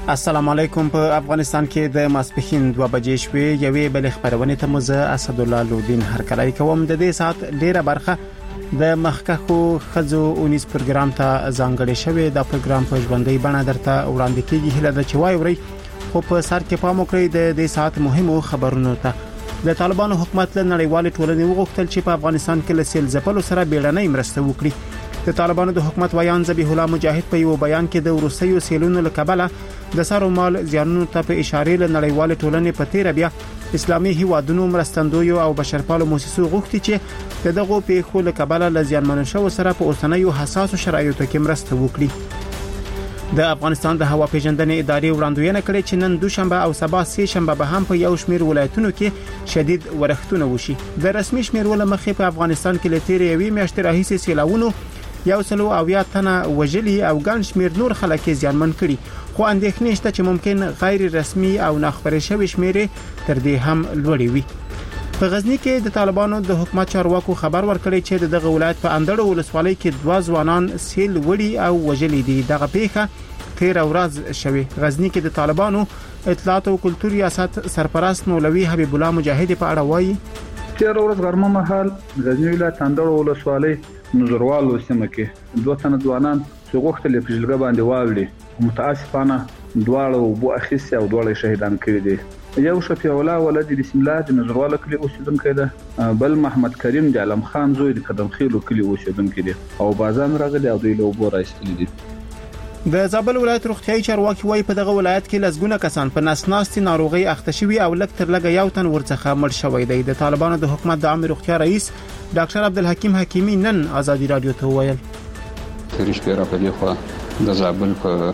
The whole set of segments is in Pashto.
السلام علیکم. په افغانستان کې د ماسپښین 2 بجې شوې یوې بل خبرونه ته مزه اسد الله لودین هرکلی کوم. د دې سات ډیره برخه د مخکخو خزو 19 پروګرام ته ځانګړی شوی. دا پروګرام په ژوندۍ بڼه درته وړاندې کیږي. هله د چوي وري خو په سر کې پام وکړئ د دې سات مهمو خبرونو ته. د طالبانو حکومت له نړیوال ټولنې وغوښتل چې په افغانستان کې له سیل ځپلو سره بیړنۍ مرسته وکړي. د طالبانو د حکومت ویان ذبیح الله مجاهد په یو بیان کې د روسیو سیلونو له کبله د سر مال زیانونو ته په اشاره له نړیوال ټولنې په تیر بیا اسلامي هیوادونو مرستندوی او بشرپالو مؤسسو غوښتي چې دغه پیښو له کبله له زیانمنو شو سره په اوسنیو حساسو شرایطو کې مرسته وکړي. د افغانستان د هوا پیژندنې ادارې وړاندوینه کړې چې نن دوشنبه او سبا سه شنبه به هم په یو شمیر ولایتونو کې شدید ورښتونه وشي. د رسمي شمیرولو مخې په افغانستان کې لتیر یوې میاشتې راهیسې سیلاوونو 100 تنه وژلي او ګڼ شمیر نور خلک زیانمن کړي. خو اندېښنې شته چې ممکن غیر رسمي او ناخبره شوی شمیرې تر دې هم لوړې وي. په غزنی کې د طالبانو د حکومت چارواکو خبر ورکړی چې دغه ولایت په اندړو ولسوالۍ کې 2 ځوانان سیل وړي او وژلي دي. دغه پیښه تیر ورځ شوی. غزنی کې د طالبانو اطلاعات او کلتور ریاست سرپرست مولوي حبیب الله مجاهد په اړه وایي تیر ورځ غرمه مهال غزنی ولایت اندړو ولسوالۍ نظروالو سیمه کې 2 تنه ځوانان چې غوښتل په جلګه باندې واوړي متاسفانه دواړه وبو اخیسي او دواړه شهیدان کړي دي. یو شفیع الله ولد بسم الله د نظروالو کلی اوسیدونکو ده، بل محمد کریم د علم خان زوی د قدم خیلو کلی اوسیدونکو دي او بازان راغلي او د وبو راستلي دي. د زابل ولایت روغتیايي چارواکي وایي په دغه ولایت کې لسګونه کسان په نسناستي ناروغي اخته شوي او لږ تر لږه یو تن ورڅخه مړ شوی دی. د طالبانو د حکومت د عام روغتیا رئیس ډاکټر عبدالحکیم حکیمی نن ازادي رادیو ته ویل تریش پیرا په دی خو د زابل په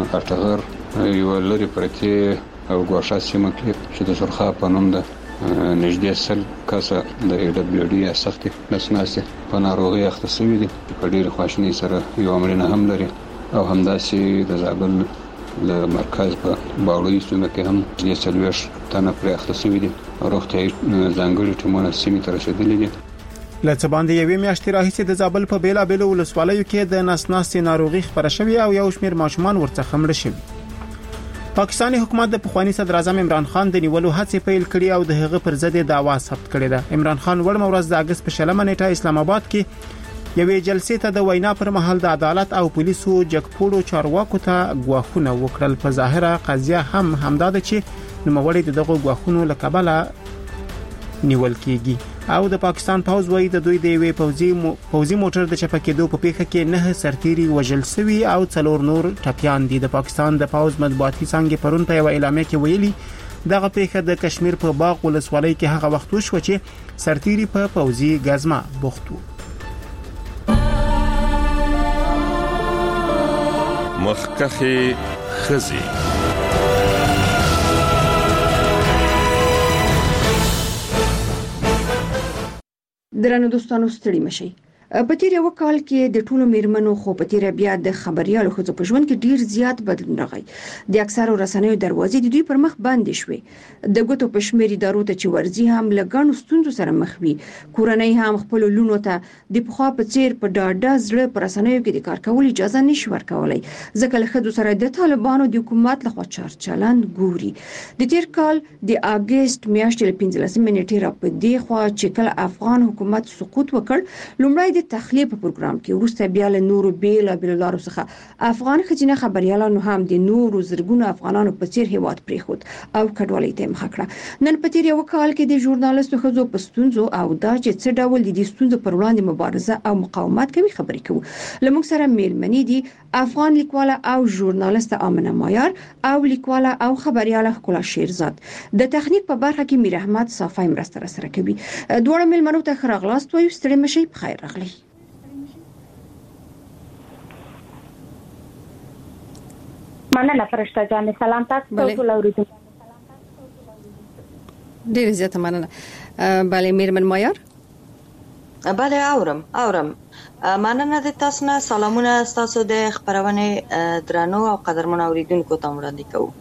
اټغر یو لري پرته او ګوښه سیمه کې چې د سرخه په نوم ده نږدې سل کسه د DWD سختي نسناستي په ناروغي اخته شوي دي. په ډیر خواشنی سره یو امرنه هم لري او همداسې د زابل له مرکز په باوړی سیمه کې هم د سلويش تنه پر اخته شوي دي. روغتیايي ځانګړي ټیمونه سیمه ته رسیدلي دي. لڅ باندې یوې میاشتې راهیسې د زابل په بیلابیل ولسوالیو کې د نسناستي ناروغي خبره شوې او یو شمیر ماشومان ورڅخه مړ شوي. پاکستاني حکومت د پخوانی صدر اعظم عمران خان د نیولو هڅې پیل کړې او د هغه پر ضد دعوا ثبت کړې ده. عمران خان وړ ورځ د اگست په 20 نیټه اسلام آباد کې یوې جلسې ته د وینا پر مهال د عدالت او پولیسو جګپوړو چارواکو ته غواخونه وکړل. په ظاهره قضیه هم همدا ده چې نوموړي دغه غواخونو لکبله نیول کیږي او د پاکستان پوز وایي د دوی د یوې پوزي موټر د چپکېدو په پیښه کې 9 سرتیري وژل شوي او 4 نور ټپيان دي. د پاکستان د پوز مطبوعاتي څنګه پرون په یو اعلامیه کې ویلي دغه پیښه د کشمیر په باغ ولسوالۍ کې هغه وخت وشو چې سرتیري په پوزي غزما بوخت وو. مخکخي خزي درنو دوستانو ستړي مشي. په تیر یو کال کې د ټولو میرمنو خو په تیر بیا د خبريالو خو په ژوند کې ډیر زیات بدلون راغی. د اکثرو رسنیو دروازې د دوی پر مخ باندې شوې. د ګوتو په شمیر ادارو ته چې ورزي هم لګانو ستونزو سره مخ وي. کورنۍ هم خپل لونو ته د پخوا په چیر په ډاډه زړه پر رسنیو کې د کار کول اجازه نشي ورکولای. ځکه له خدو سره د طالبانو د حکومت لخوا چلند ګوري. د تیر کال د اگست میاشتې 15 نیټې را په دی خو چې کله افغان حکومت سقوط وکړ لومړی د تخلیه په پروګرام کې وروسته بیا له نورو بیل لارو څخه افغان خځینه خبريالانو هم د نورو زرګونو افغانانو په څیر هیواد پریخود او کډوالۍ ته مخ کړه. نن په تیر یو کال کې د ژورنالیستو خزو په ستونزو او دا چې څه ډول دي ستونزو پر وړاندې مبارزه او مقاومت کوي خبرې کوو. لمونږ سره میلمنې دي افغان لیکواله او ژورنالیست آمنه مایار او لیکواله او خبرياله ښکلا شیرزاد. د تخنیک په برخه کې میر احمد صافی مرسته سره کوي. دوه میلمنو ته خراغلاست وایو. ستړي مشي په خیر راغلی. مننه فرشته جان. سلام تاسو ټول اوریدونکو. ډیر زیاته مننه. بله میرمن مایار. بله اورم. مننه د تاسو نه. سلامونه تاسو د خبرونه درنو او قدرمن اوریدونکو ته وړاندې کوم.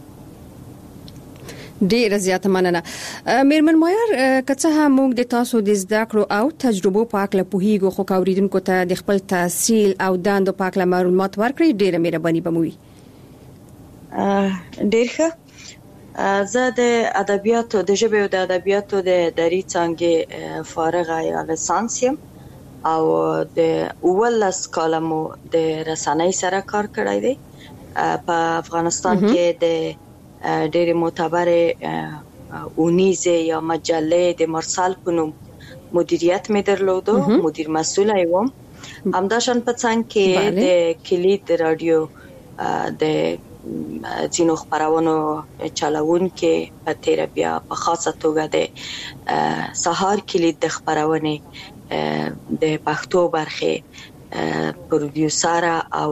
ډیر زیاته مننه. میرمن مایار کڅه هم موږ د تاسو د زده کړو او تجربو په اړه پوهیږو خو اوریدونکو ته د خپل تحصیل او دندو په اړه معلومات ورکړئ. ډیره مهرباني به مو وي. ډیر ښه. زه د ادبیاتو د ژبې او د ادبیاتو د دري څانګې فارغه یا لیسانس یم او د 18 کالمو د رسنۍ سره کار کړی دی. په افغانستان کې د ډېر معتبرې اونیزه یا مجله د مرسال په نوم مدیریت مې درلودو، مدیر مسئول یم. همداشان په څنګ کې د کلید رادیو د ځینو خبرونو چلاون کې په تیر بیا په خاصه توګه د سهار کلید د خبرونه د پښتو برخه پروډوسر او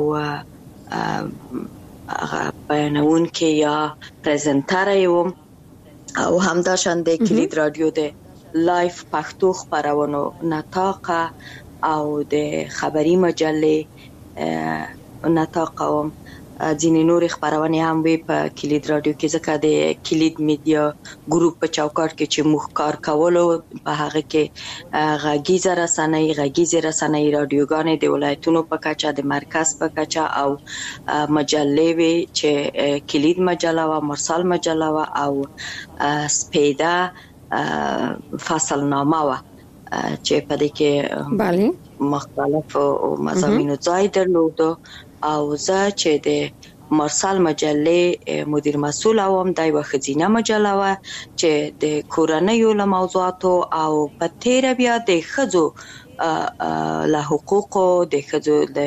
بیانون کې یا پریزنټر یم او همداشان د کلید رادیو د لایف پښتو خبرونو نطاق او د خبري مجله نطاق او ځینې نور خبرونه هم وي په کلید رادیو کې، ځکه د کلید میډیا ګروپ په چوکاټ کې چې موږ کار کولو په هغه کې غږیزه رسنۍ رادیوګانې د ولایتونو په کچه، د مرکز په کچه او مجلې وي چې کلید مجله او مرسال مجله او سپیده فصلنامه و چې په دې کې مختلف مضامینو ځای درلودو. او زه چې د مرسال مجله مدیر مسئول وم، دا یو خزینه مجله و چې د کورنیو له موضوعاتو او په تیر بیا د ښځو له حقوقو، د ښځو د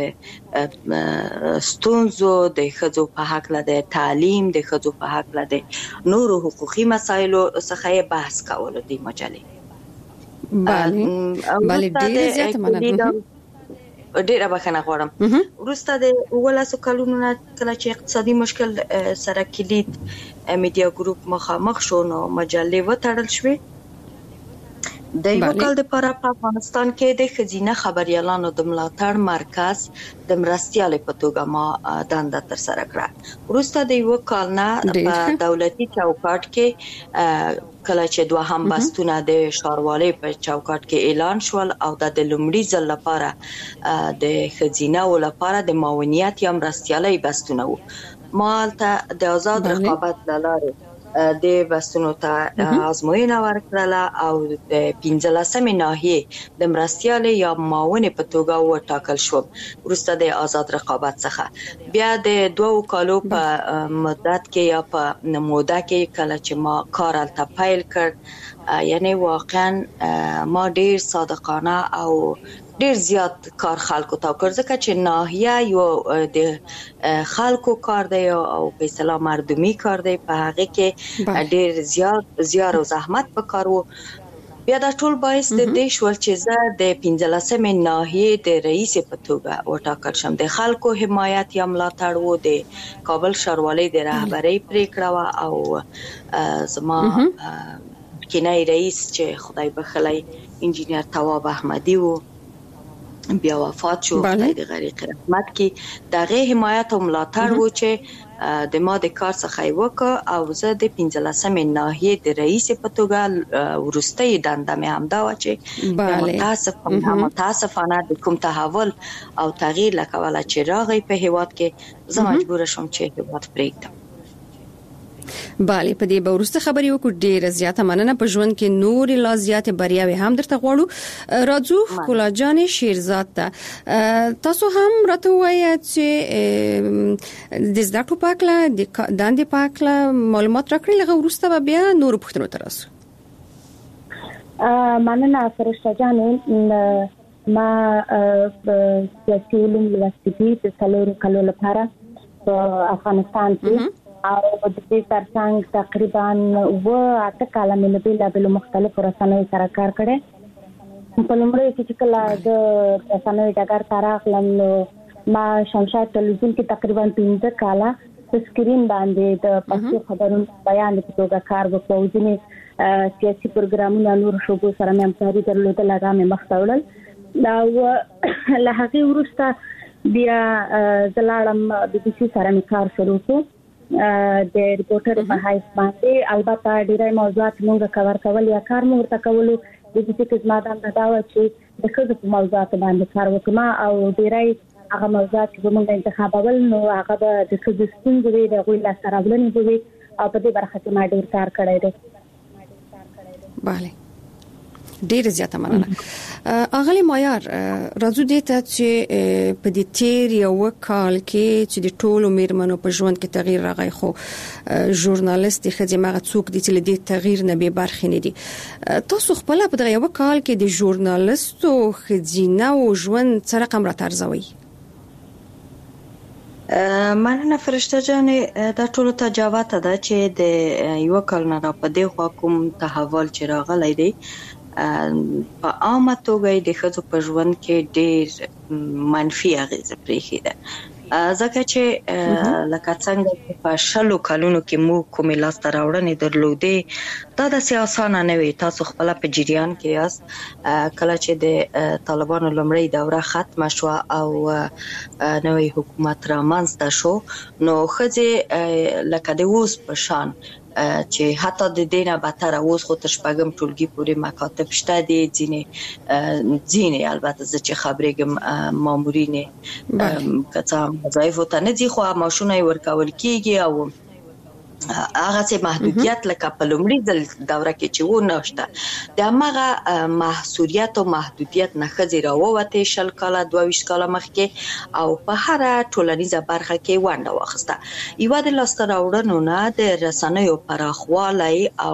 ستونزو، د ښځو په حق له د تعلیم، د ښځو په حق له د نورو حقوقي مسایلو څخه بحث کولو د مجلې. بله ډیره زیاته مننه. ډیره بخښنه غواړم. وروسته د 18 کلونو نه کله چې اقتصادي مشکل سره کلید میډیا ګروپ مخامخ شو نو مجلې وتړل شوې. د یو کال لپاره په افغانستان کې د خزینه خبريالانو د ملاتړ مرکز د مرستيال په توګه ما دنده تر سره کړه. وروسته د یو کال نه په دولتي چوکاټ کې کله چې دوهم بستونه د ښاروالۍ په چوکاټ کې اعلان شول او د لومړي ځل لپاره د خزینه او لپاره د معاونیت یا مرستيالي بستونه وو. مالته د آزاد رقابت لاره د بستونو ته ازموینه ورکړه او د 15مې ناحیه د مرستيالي یا معاون په توګه وټاکل شو. وروسته د آزاد رقابت څخه بیا د 2 کالو په مدت کې یا په موده کې کله چې ما کار الته پیل کړ، یعنی واقعا ما ډیر صادقانه او ډیر زیات کار خلکو ته کړ، ځکه چې ناحیه یو د خلکو کار دی او په اصطلاح مردمی کار دی، په هغه کې ډیر زیار او زحمت وکړو. بیا دا ټول باعث د دې شول چې زه د 15مې ناحیه د رئیس په توګه وټاکل شم. د خلکو حمایت یا ملاتړ وو، د کابل ښاروالۍ د رهبرۍ پریکړه او زما کینای رئیس چې خدای بخلای انجینیر تواب احمدی وو، بیا وفات شو، خدای د غریق رحمت کی. دغه حمایت او ملاتړ وو چې د ما د کار څخه وکړ او زه د 15مې ناحیه د رئیس په توګه ورستۍ دنده مې همدا و چې متاسفانه د کوم تحول او تغییر لکواله چې راغی په هیواد کې زه مجبور شوم چې هیواد پرېږدم. بله په دې به ورسته خبرې وکړو. ډیره زیاته مننه. په ژوند کې نور لا زیاته بریاوي هم درته غواړو. راځو ښکلا جان شیرزاد ته تاسو هم راته وایئ چې د زده کړو په اړه د دندې په اړه معلومات راکړئ، لږ ورسته بیا نور پوښتنو ته راسو. مننه فرشته جان. ما سیاسي علوم لوستي د 4 کالو لپاره په افغانستان کې او د دې ترڅنګ تقریبا 8 کاله مې له بېلابېلو مختلفو رسنیو سره کار کړی. په لومړي کې چې کله د رسنیو ډګر ته راغلم نو ما شمشاد ټلویزیون کې تقریبا 15 کاله په سکرین باندې د پښتو خبرونو بیان په توګه کار وکړ. ځینې سیاسي پروګرامونه نور شوبو سره مې همکاري درلودله، هغه مې مخته وړل. او له هغې وروسته بیا زه لاړم BBC سره مې کار شروع کړ د ریپورټر په حیث باندې. البته ډیری موضوعات موږ کور کول یا کار موږ ورته کولو. د دې کې زما دنده دا و چې د ښځو په موضوعاتو باندې کار وکړم او ډیری هغه موضوعات چې موږ انتخابول نو هغه د ښځو ستونزې د غوي لاسته راوړنې به وي او په دې برخه کې ما ډېر کار کړی دی. bale ډیر زیاته مننه. اغلی معیار راځو دې ته چې په دې تیر یو کال کې چې د ټولو میرمنو په ژوند کې تغییر راغی خو ژورنالیست خځې مغه څوک دي چې دې تغییر نه به برخې نه دي. تاسو خپل په دغه یو کال کې د ژورنالیستو خځینه او ژوند سره رقم را ترځوي؟ مننه فرشته جانې دا ټولو ته جواب ده چې د یو کال نه را په دې خوا کوم تحول چې راغلی دی په عامه توګه د ښځو په ژوند کې ډېر منفي اغېزه پرېښې ده ځکه چې لکه څنګه په شلو کلونو کې موږ کومې لاسته راوړنې درلودې دا داسې اسانه نه وي. تاسو خپل په جریان کې یاست کله چې د طالبانو لومړی دوره ختمه شو او نوې حکومت رامنځته شو نو ښځې لکه د اوس په شان چې حتی د دینه بهتر اوس خو تر شپږم ټولګي پورې مکاتب شته دي ځینې البته چې خبرېږم مامورین کڅام وظایف ته نه دي خو ماشونه ورکول کیږي او هغه څه محدودیت لکه په لومړي دوره کې چې و نهشته د هغه محصوریت او محدودیت نه خځې راووته شل کاله 22 کاله مخکې او په هر ټولنیزه برخه کې ونډه واخیسته. یو د لاسته راوړنو نه د رسنیو پراخوالی او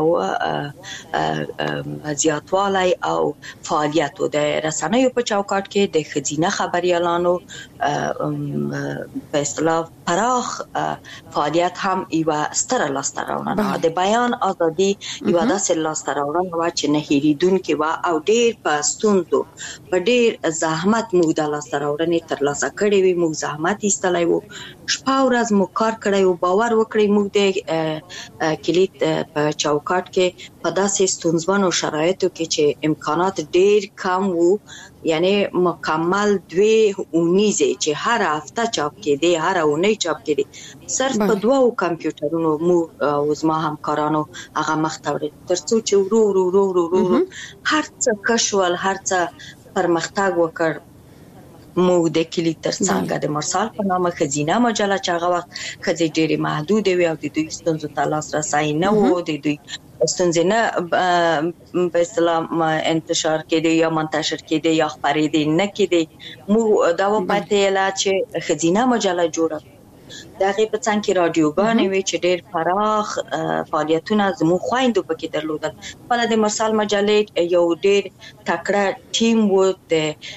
زیاتوالی او فعالیت د رسنیو په چوکاټ کې د خځینه خبريالانو په اصطلاح پراخ فعالیت هم یو ستر لاسته راوړنه د بیان ازادي یو داسې لاسته راوړنه و چې نه هېریدونکې و او ډېر په ستونزو په ډېر زحمت موږ د لاسته راوړنې ترلاسه کړې وي. موږ زحمت ایستلی و شپه ورځ مو کار کړی و باور وکړئ موږ د کلیت په چوکاټ کې په داسې ستونزمنو شرایطو کې چې امکانات ډېر کم وو یعنی مکمل 2 اونیزه چې هر هفته چاپ کېدی هر اونۍ چاپ کېدی صرف په 2 کمپیوټرونو مو او زما همکارانو هغه مختوري ترڅو چې ورو هر څه کشول هر څه پرمختګ وکړ. مو د کلی ترڅنګ د مرسال په نامه خزینه مجله چې هغه وخت خځې ډېرې محدود وي او د دوی ستونزو ته لاسرسی نه و د دوی ستونزې نه په اصطلاح انتشار کېدی یا منتشر کېدی یا خپرېدی نه کېدی. مو دا وپاتې لا چې خزینه مجله جوړه دغه په څنګ کې رادیوګانې وي چې ډېر پراخ فعالیتونه زموږ خویندو پکې درلودل. خپله د مرسال مجلې یو ډېر تکړه ټیم و د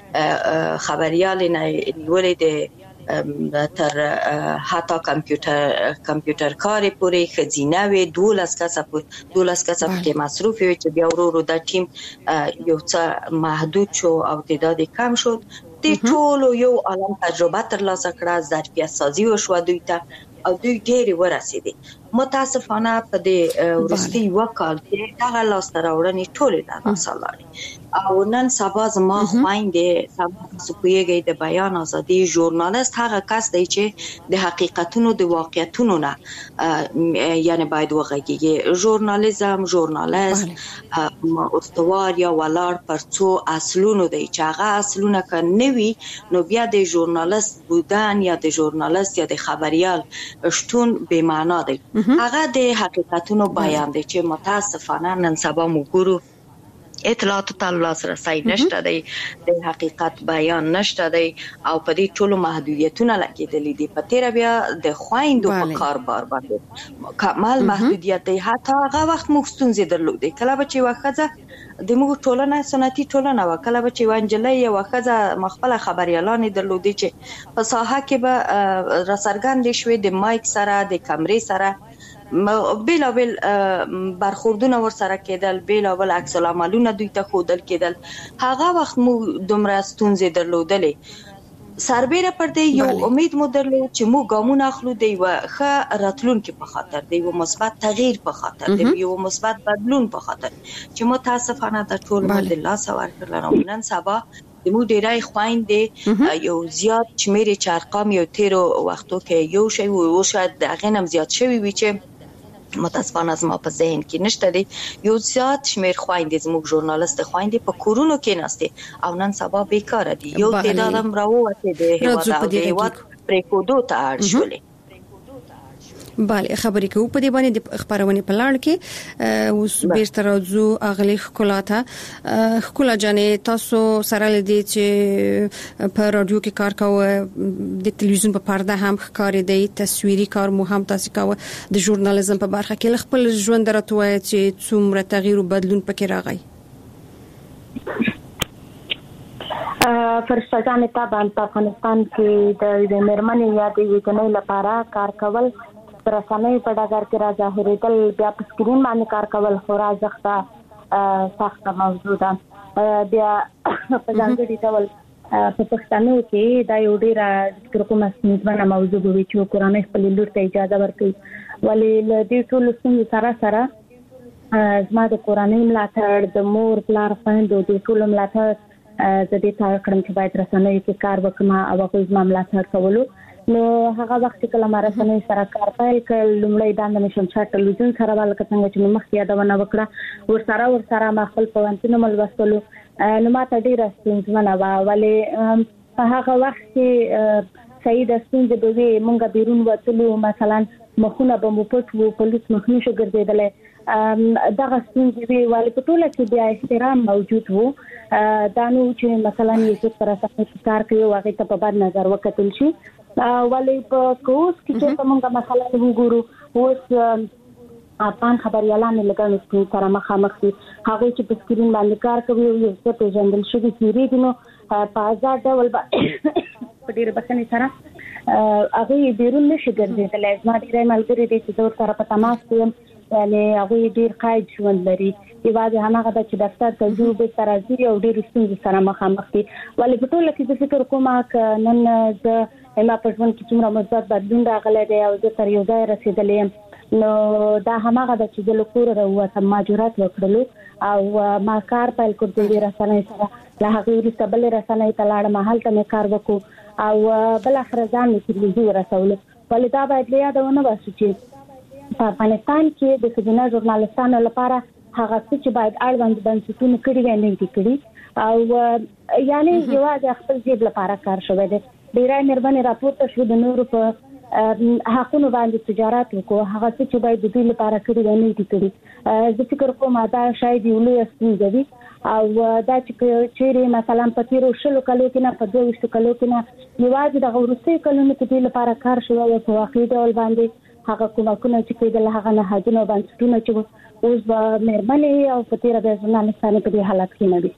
خبریال نه نیولې د تر حتی کمپیوټر کاري پورې خزینه وي 12 کسه کې مصروف وي چې بیا ورو دا ټیم یو څه محدود شو او تعداد کم شد. د ټولو یو عالم تجربه ترلاسه کړه ظرفیت سازي وشو دوی ته او دوی ډېر ورسېدي. متاسفانه په دې ورستي وکال کې هغه لاسته راوړنې ټولې لا رسالاري او نن سبا زما خويندې تاسو پوهیږئ د بیان ازادي ژورنالیست هغه کس دی چې د حقیقتونو د واقعیتونو نه یعنی باید وغږیږي. ژورنالیست استوار یا ولار پر څو اصلونو دی چې هغه اصلونه که نه وي نو بیا د ژورنالیست بودن یا د ژورنالیست یا د خبریال شتون بې معنا دی. هغه د حقیقتونو بیان دی چې متاسفانه نن سبا موږ ګورو اطلاعاتو ته لاسرسی نشته دی د حقیقت بیان نشته دی او په دې ټولو محدودیتونه لګېدلي دي. په تیره بیا د خویندو په کاربار باندې کمال محدودیت دی. حتی هغه وخت موږ ستونزې درلودې کله به چې یوه ښځه د موږ ټولنه سنتي ټولنه وه کله به چې یوه نجلۍ یوه ښځه خپله خبریالانې درلودې چې په ساحه کې به راڅرګندې شوې د مایک سره د کمرې سره بیلابیل برخوردونه ورسره کېدل بیلابیل عکس العملونه دوی ته ښودل کېدل. هغه وخت مو دومره ستونزې درلودلې سربیره پر دې یو امید مو درلود چې موږ ګامونه اخلو د یوه ښه راتلونکي په خاطر د یوه مثبت تغییر په خاطر د یوه مثبت بدلون په خاطر چې متاسفانه د ټول مو د لاسه ورکړل. نن سبا زموږ ډېری خویندې یو زیات شمېر چې ارقام یو تیرو وختو کې یو شی و شاید د هغې نه هم زیات شوي وي چې متاسفانه زما په ذهن کې نشته دی. یو زیات شمیر خويندې زموږ ژورنالیست خويندې په کورونو کې ناشته او نن سبا بیکاره دي. یو تعداد هم راووته دی هیواد او د هیواد پرې کوډو ته اړ شولې. بله خبرې کوو په دې باندې د خبرونه په لړ کې اوس بیرته راځو اغلی خکولاته خکولا جانې تاسو سره لدی چې په رادیو کې کار کوو د تلویزیون په پرده هم ښکارې دی تصویري کار مو هم تاسو کوو د ژورنالیزم په برخه کې خپل ژوند درته چې څومره تغییر او بدلون پکې راغی. فرشته جان طبعا په افغانستان کې د مرمنې یا د وګړو لپاره کار کول رسنۍ په ډګر کې راځهریدل بیا په سکرین باندې کار کول خورا سخت موضوع ده. بیا په ځانګړي ډول په پښتنو کې دا یو ډیر کومه ستونزمنه موضوع وي چې کورنۍ خپل لور ته اجازه ورکړي ولې له دې ټول ستونزو سره زما د کورنۍ ملاتړ د مور پلار خويندو د ټول ملاتړ د دې کار کړم چې باید رسنۍ کې کار وکړم او هغه زما ملاتړ کولو. نو هغه وخت کله ما رسنۍ سره کار پیل کړ لومړی دا د مشم چا ټلویزیون سره ولکه څنګه چې مخکې یادونه وکړه ورسره ما خپل پوهنتون مل وسولو نو ما ته ډیره ستونزمنه وه ولې په هغه وخت کې صحیح د ستونزې به وي مونږ بیرون وتلو مثلا مخونه به مو پټ وو پولیس مخ نشو ګرځېدلی دغه ستونزې وي ولې په ټوله کې بیا احترام موجود وو دا نو چې مثلا یې سره کار کوي او هغې ته په بد نظر وکتل شي ولې په کوس کې چې موږ مثلا وګورو اوس افغان خبريالان لګانو سره مخامخ دي هغه چې په سکرین باندې کار کوي یو څه پیژندل شوی کیږي نو په آزاد ډول په ډېر بسنې سره هغه بیرون نشي ګرځېدلی. زما ډېری ملګري دي چې زه سره په تماس یم یعنې هغوی ډېر قاید ژوند لري یوازې هماغه ده چې دفتر ته ځو بېرته راځي او ډېرو ستونزو سره مخامخ دي ولې په ټوله کې زه فکر کوم که نن زه ما په ژوند کې څومره مثبت بدلون راغلی دی او زه تر یو ځای رسېدلی یم نو دا هماغه ده چې زه له کوره راووتم ما جرأت وکړلو او ما کار پیل کړ د دې رسنۍ سره له هغې وروسته بلې رسنۍ ته لاړم هلته مې کار وکړو او بالاخره ځان مې تلویزیون ورسولو ولې دا باید له یاده ونه باسو چې په افغانستان کې د ښځینه ژورنالستانو لپاره هغه څه چې باید اړوند بنسټونه کړي وي نه دي کړي او یعنې یوازې خپل جیب لپاره کار شوی دی. ډېری مېرمنې راپورته شو د نورو په حقونو باندې تجارت وکړو هغه څه چې باید د دوی لپاره کړي وي نه دي کړي. زه فکر کوم دا شاید یو لویه ستونزه وي او دا چې چیرې مثلا په تېرو 20 کالو کې نه په 22 کالو کې نه یوازې دغه وروستیو کلونو کې دوی لپاره کار شوی وي په واقعي ډول باندې هغه کومکونه چې کېدل هغه نهادونه او بنسټونه چې اوس به مېرمنې او په تېره بیا ژورنالستانې په دې حالت کې نه وي.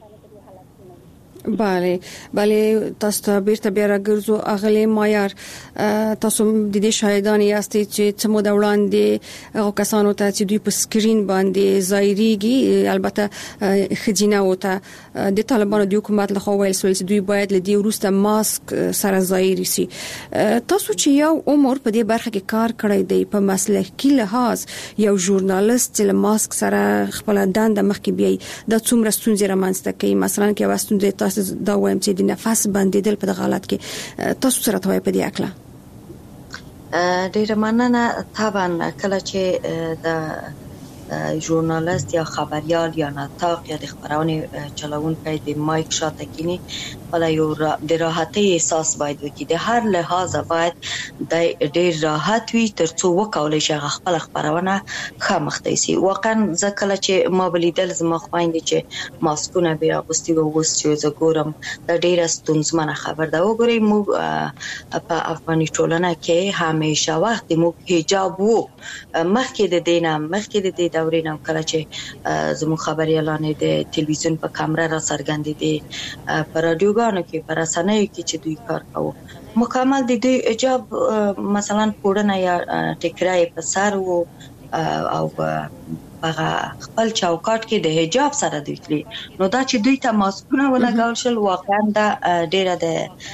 بله تاسو ته بیرته بیا راګرځو اغلی معیار تاسو د دې شاهدان یاستئ چې څه موده وړاندې هغو کسانو ته چې دوی په سکرین باندې ظاهریږي البته ښځینه وته د طالبانو د حکومت لخوا ویل شوی چې دوی باید له دې وروسته ماسک سره ظاهري شي. تاسو چې یو عمر په دې برخه کې کار کړی دی په مسلکي لحاظ یو ژورنالیست چې له ماسک سره خپل دنده مخکې بیایي دا څومره ستونزې رامنځته کوي مثلا کې یوه ستونزه تاسو دا وایم چې د نفس بندیدل په دغه حالت کې تاسو سره توای په دې اکله ډیره مننه. طبعا کله چې د ژورنالیست یا خبریال یا ناطق یا د خبرونې چلوونکی د مایک شاته کینی ولا یو د راحتۍ احساس باید وکړي د هر لحاظ باید د ډیر راحت وي ترڅو وکولای شي خپل خبرونه خامخته شي. واقعا ځکه چې ما بلیدل زما خويندې چې ماسکونه بیا غوستي او اوس چې زه ګورم د ډیره ستونزمنه خبر ده. وګورئ موږ په افغاني ټولنه کې همیشه وخت موږ حجاب وو مخکې د دینه مخکې د دې دورې نه کله چې زموږ خبريالان د تلویزیون په کیمرا را څرګندې دي پر رادیوګانو کې پر رسنیو کې چې دوی کار کوي مکمل د دوی حجاب مثلا پوړنه یا ټیکرای په سر وو او هغه خپل چوکاټ کې د حجاب سره دوی کړی نو دا چې دوی ته ماسکونه ولګول شل واقعا دا ډیره د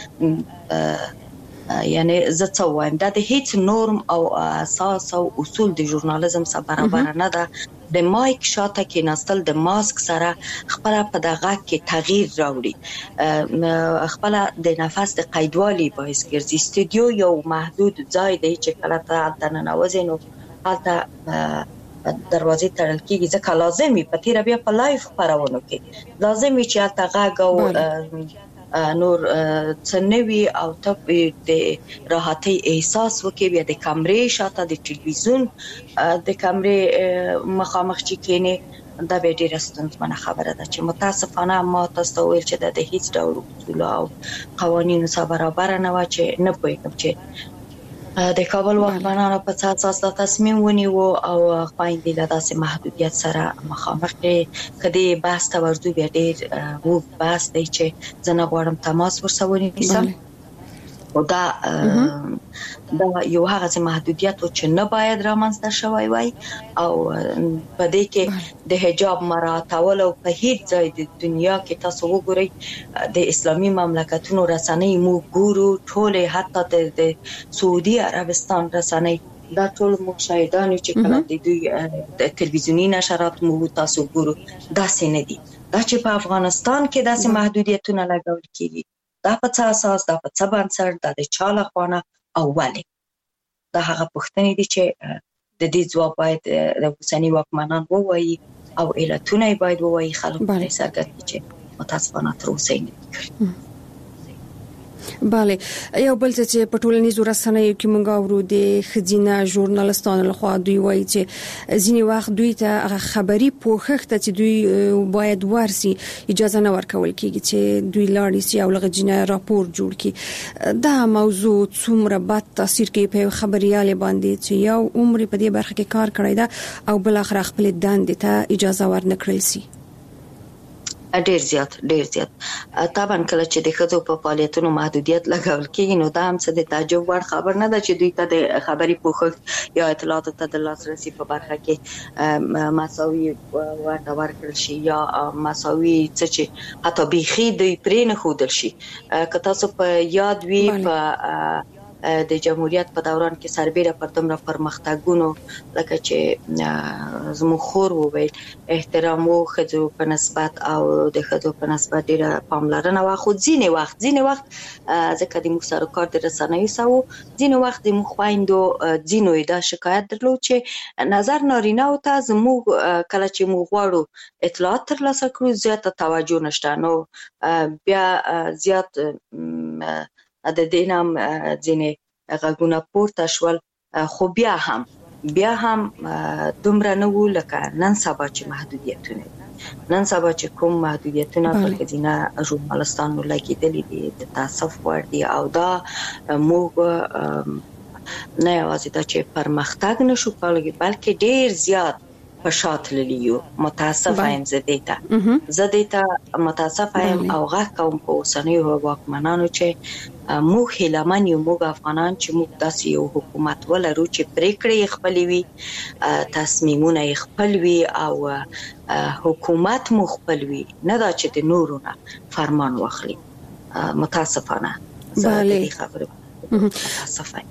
یعنی زه څه وایم دا د هیڅ نورم او اساس او اصول د ژورنالیزم سره برابر نه ده. د مایک شاته کې نستل د ماسک سره خپل په دغه کې تغییر راوړي خپل د نفس د قیدوالي باعث ګرځي. استودیو یو محدود ځای دی چې کله ته دننه وځې نو حالته دروازې تړل کیږي ځکه لازمي په تیر بیا په لایف خبرونه کې لازمي چې حالته غاګ او نور څنوي او ته د راحتي احساس وکړي بیا د کمرې شاته د ټلویزیون د کمرې مخامخ چې کېنه دا به ډیره ستونزمنه خبره ده چې متاسفانه ما تاسو ویل چې د هیڅ ډول اصول او قوانینو سره برابر نه و چې نه پوهیږم چې د کابل واکمنانو په اساس دا تصمیم ونیو او خويندې له داسې محدودیت سره مخامخ دي کدي بحث ته ورځو بیا ډیر وو بحث دی چې زنه غواړم تماس ورسره ونیسم او دا یو هغه محدودیت چې نه باید رامنځته شوی وای او په دې کې د حجاب مراعاتول او په هیڅ ځای د دنیا کې تاسو وګورئ د اسلامي مملکتونو رسنۍ مو ګورو ټول حتی د سعودي عربستان رسنۍ دا ټول مشاهدان چې کله د دوی د تلویزیونی نشرات مو تاسو ګورو دا سینه دي دا چې په افغانستان کې داسې محدودیتونه لګول کیږي دا په څه اساس دا په څه بنسټ دا د چاله خوانه او ولې دا هغه پوښتنې دي چې د دې ځواب باید د اوسنی واکمنان ووایي او علتونه باید ووایي خلک باندې څرګند چې متاسفانه تر اوسه نه bale یو بل چې په ټولنیزو رسنیو کې مونږ اورو د خزینه ژورنالستانو لخوا دوی وایي چې ځینې وخت دوی ته خبري پوښښت چې دوی باید ورسي اجازه نه ورکول کیږي چې دوی لاړ شي او لغجنه راپور جوړ کړي دا موضوع څومره بد تاثیر کوي په خبريال باندې چې یو عمر په دې برخه کې کار کړی دا او بل اخر خپل دند ته اجازه ورنکړل شي ډیر زیات طبعا کله چې د خزو په فعالیتونو محدودیت لګول کېږي نو دا هم څه د تعجب وړ خبر نه ده چې دوی ته د خبري پوښښت یا اطلاعاتو ته د لاسرسي په برخه کې مساوي ورکړل شي یا مساوي څه چې حتی بيخي دوی پرې نه خودل شي که تاسو په یاد وي په د جمهوریت په دوران کې سربېره پر دومره پرمختګونو لکه چې زموږ خور وویل احترام او خځو په نسبت او د خځو په نسبت ډیره پاملرنه واخو ځینې وخت ځکه د موږ سره کار د رسنیو سره ځینې وخت د موږ خويندو ځینو دا شکایت درلود چې نظر نارینه او ته زموږ کله چې موږ غواړو اطلاعات ترلاسه کړو زیاته توجه نشته نو بیا زیات د دینام ځینې غږونه پورته شول خو بیا هم دومره نه و لکه نن سبا چې محدودیتونه کوم محدودیتونه په خزینه ژورنالستانو لګیدلې دي د تاسف ور دي او دا موږ نه یوازې دا چې پرمختګ نشو کولای بلکې ډیر زیات په شاتللی یو متاسف یم زه دیتا متاسف یم او غږ کوم په اوسنیو واکمنانو چې موږ هیلمن یو موږ افغانان چې موږ داسې یو حکومت ولرو چې پریکړې خپل وي تصمیمونه خپل وي او حکومت مو خپل وي نه دا چې د نورو نه فرمان واخلي متاسفانه زه دې خبره متاسفه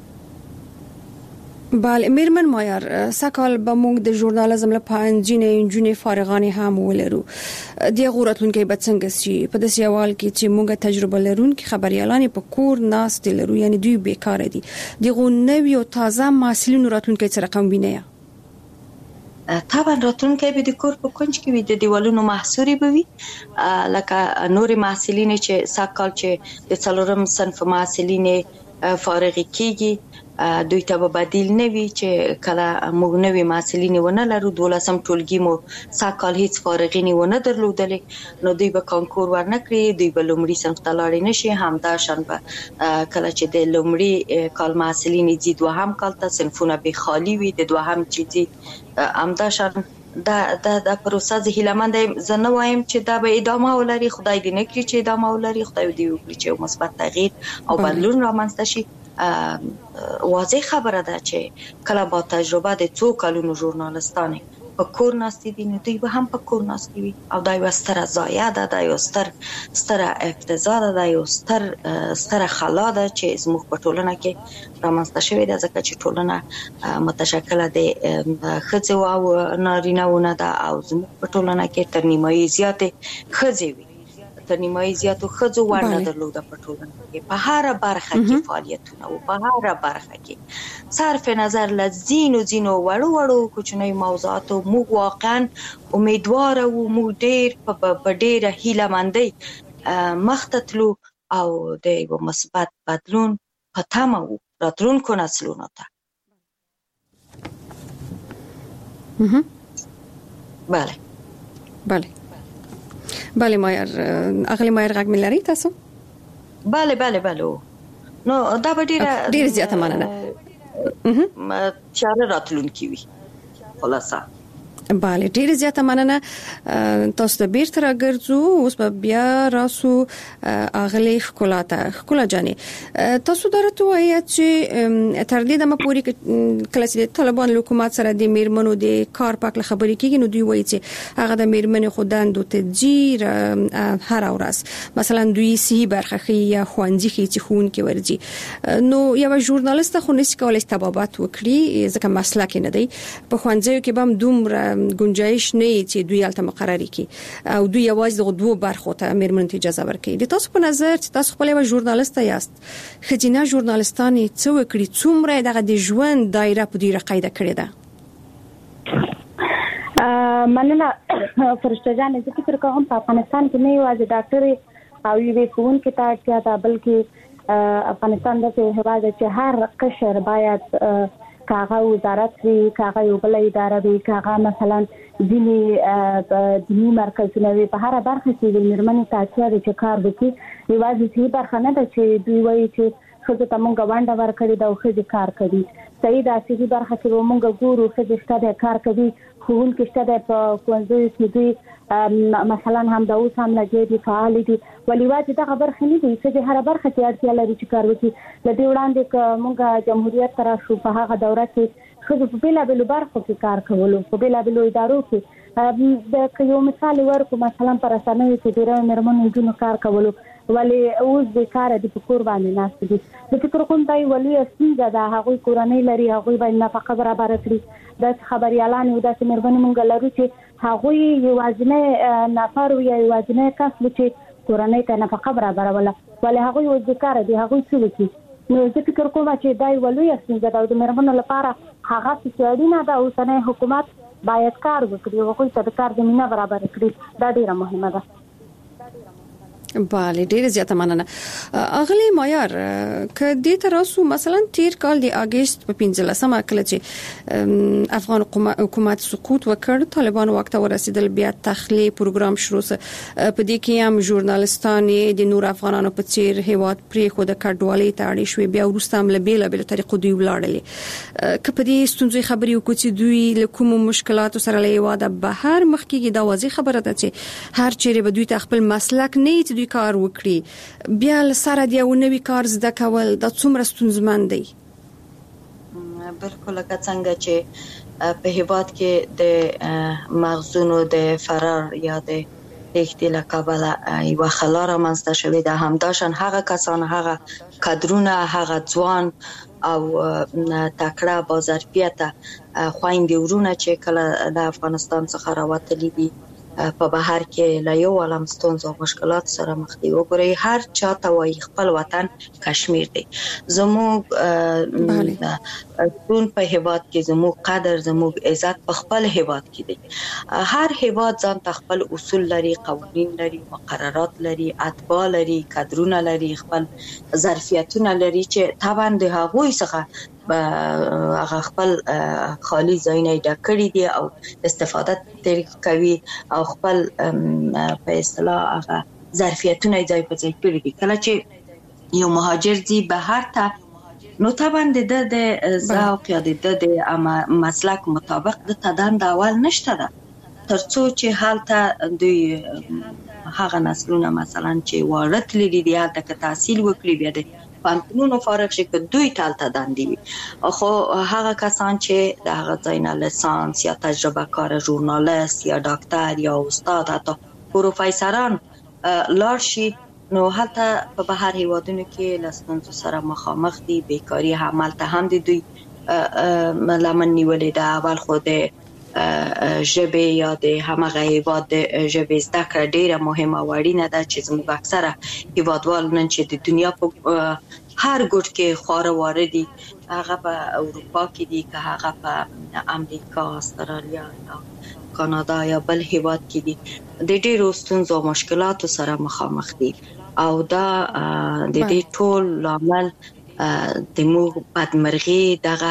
بله میرمن مایار سکال به موږ د ژورنالیزم لپاره انجینې فارغانې هم ولرو د غورتونکو به څنګه سي په داسې حال کې چې موږ تجربه لرونکي خبريالان په کور ناست لرو یعنی دوی بیکار دي دغه نوې او تازه محصلینو راتونکو سره رقم ویني طبعا راتونکو به د کور په کنج کې د دیوالونو محصوري بوي لکه نور محصلین چې سکال چې د څلورم صنف محصلین فارغ کیږي دوی ته به بدیل نه وي چې کله موږ نوې محصلین ونه لرو 12م ټولګي مو ساکال هیڅ فارغین ونه درلودلې نو دوی به کانکور ورنکړي دوی به لومړي صنف ته لاړ نه شي همدا شان به کله چې د لومړي کال محصلین دي دوهم کال ته صنفونه به خالی وي د دوهم چې همدا شان دا پروسه هیلمند زه نه وایم چې دا به ادامه ولري خدای دې نه کړي چې ادامه ولري خدای دې وکړي چې مثبت تغییر او بدلون رامنځته شي واضح خبره ده چې کله با تجربه د څو کلونو ژورنالستانه په کور ناستي دي نو دوی به هم په کور ناستي وي او دا یو ستره ضایعه ده دا یو ستره افتضاح ده دا یو ستره خلا ده چې زموږ په ټولنه کې رامنځته شوې ده ځکه چې ټولنه متشکله د ښځو او نارینه‌ونه ده او زموږ په ټولنه کې تر نیمایي زیاتې ښځې وي تر نیمایي زیاتو ښځو ونډه درلوده په ټولنه کې په هر برخه کې فعالیتونه او په هر برخه کې صرف نظر له ځینو وړو کوچنیو موضوعاتو موږ واقعا امیدوار او موږ ډېر په ډېره هیله‌مندۍ مخته تلو او د یو مثبت بدلون په تمه وو راتلونکو نسلونو ته. بله مایر اغلی مایر غږ مې لري تاسو؟ بله نو دا به ډېر زیاته مننه چاره راتلونکي وي خلاصه. بله ډېر زیاته مننه تاسو ته بیرته راګرځو. اوس به بیا راسو اغلی ښکلا جانې تاسو درته وایي چې تر دې دمه پورې کله چې طالبان حکومت سره د میرمنو د کار پاک خبرې کیږي نو دوی وایي چې هغه د میرمنو خوداندو ته جیر هر ورځ مثلا دوی صحیح برخه یا خوانځي چې خون کې ورځي نو یو ژورنالیست خو نشي کولای استبابات وکړي ځکه مسلک نه دی په خوانځیو کې به دومره گنجائش نه چې دوی الته مقرري کی او دوی یوازې د دوه برخو ته میرمنو ته اجازه ورکړي. د تاسو په نظر چې تاسو خپل یو ژورنالیست یاست خجینه ژورنالیستانه څه وکړي څومره دغه د ژوند دایره په ډیره قاعده کړې ده؟ مننه فرشته جان. زه فکر کوم په افغانستان کې نه یوازې ډاکټر او یو کون کې ته اړتیا ده بلکې افغانستان د هیواد چې هر قشر باید کاغه وزارت وی کاغه یو بل اداره وی کاغه مثلا دینی مرکزونه وی په هر برخه کې د میرمنې تاثیر چې کار وکړي یوازې هی برخه نه ده چې دوی وایي چې خو ته مونږ غونډه ورکړی دا خو دې کار کوي صحیح ده چې برخه کې مونږ ګورو چې د ستاده کار کوي خو ان کې ستاده په کوزوي کې دوی مثلا هم دا اوس هم لګي دي فعال دي ولی واځي دا خبر خني دي چې هر برخه کې اړتیا لري چې کار وکړي. لدی وړاندې مونږ جمهوریت تر شو په هغه دوره کې خو په بیلابلو برخو کې کار کولو په بیلابلو ادارو کې د یو مثال ورکو مثلا پر اسانه چې ډیره مرمنو جنو کار کولو ولی اوس د کار د کور باندې ناس دي د فکر کوم دای ولی اسنګه دا هغه کورنۍ لري هغه باندې نفقه برابر کړی د خبري اعلان او د مرمنو مونږ لرو چې هغه یوازنه نفر او یوازنه کس چې کورنۍ ته نفقه برابر ولی هغه یو ذکر دي هغه څه وکړي. نو زه فکر کوم چې دای ولی اسنګه د مرمنو لپاره هغه څه اړینه ده او سنه حکومت باید کار وکړي او هغه ته د کار زمينه برابر کړي دا ډیره مهمه ده. بله ډیره زیاته مننه. اغلی مایار که دې تراسو مثلا تیر کال د اگست په 15مه کله چې افغان حکومت سقوط وکړ طالبان وخت ورسېدل بیا تخلیه پروګرام شروع په دې کې هم ژورنالیستان د نور افغانانو په څیر هیواد پرې خو د کډوالۍ ته اړ شوي بیا ورسته هم له بیل طریقو دوی ولاړل که په دې ستونزې خبرې وکړي چې دوی له کوم مشکلاتو سره له هیواد بهر مخ کېږي دا واضح خبره ده چې هر چیرې به دوی خپل مسلک نه کار وکړي بیا سره دی او نوې کار زده کول د څومره ستونزمن دی. بالکل لکه څنګه چې په هیواد کې د مغزونو د فرار یا د اختلاف کابل یو خلار منځته شوی ده همداشان هغه کسان هغه کادرونه هغه ځوان او تکړه با ظرفیت خويندې ورونه چې کله د افغانستان څخه راوتلي دي په بهر کې لا یو عالم ستونزې او مشکلات سره مخ دي. وګورئ هر چاته وایي خپل وطن کشمیر دی زموږ ټول په هیواد کې زموږ قدر زموږ عزت په خپل هیواد کې دی. هر هیواد ځان خپل اصول لري قوانین لري مقررات لري اتباع لري کادرونه لري خپل ظرفیتونه لري چې طبعا د هغوی څخه هغه خپل خالی ځایونه ډکړي دي او استفاده کوي او خپل په اصطلاح هغه ظرفیتونه ځای په ځای کړي دي. کله چې یو مهاجر دی بهر ته نو طبعا د ذوق یا د مسلک مطابق د تدان د اول نشته ده ترڅو چې حالته دوی هغه نسلونه مثلا چې وارد لري دي هلته تحصیل وکړي بیا د پانتونو فارغ شي که دوی تالته داندي خو هغه کسان چې د هغه ځاینا لیسانس یا تجربه کار ژورنالیست یا ډاکټر یا استاد حتی پروفیسوران لار شي نو هلته په بهر هیوادونو کې لاسنونو سره مخامخ دي بیکاری عمل ته هم دي دوی لمن نیولې ده اول خو د ژبه یا د همغه هیواد ژبه زده کړه ډیره مهمه او اړینه ده چې زموږ اکثره هیوادوال نن چې د دنیا په هر ګوټ کې خور واردي هغه په اروپا کې دي که هغه په امریکا، استرالیا یا کاناډا یا بل هیواد کې دي د ډیرو ستونزو او مشکلاتو سره مخامخ دي او دا د دې ټول لامل د موږ بدمرغي دغه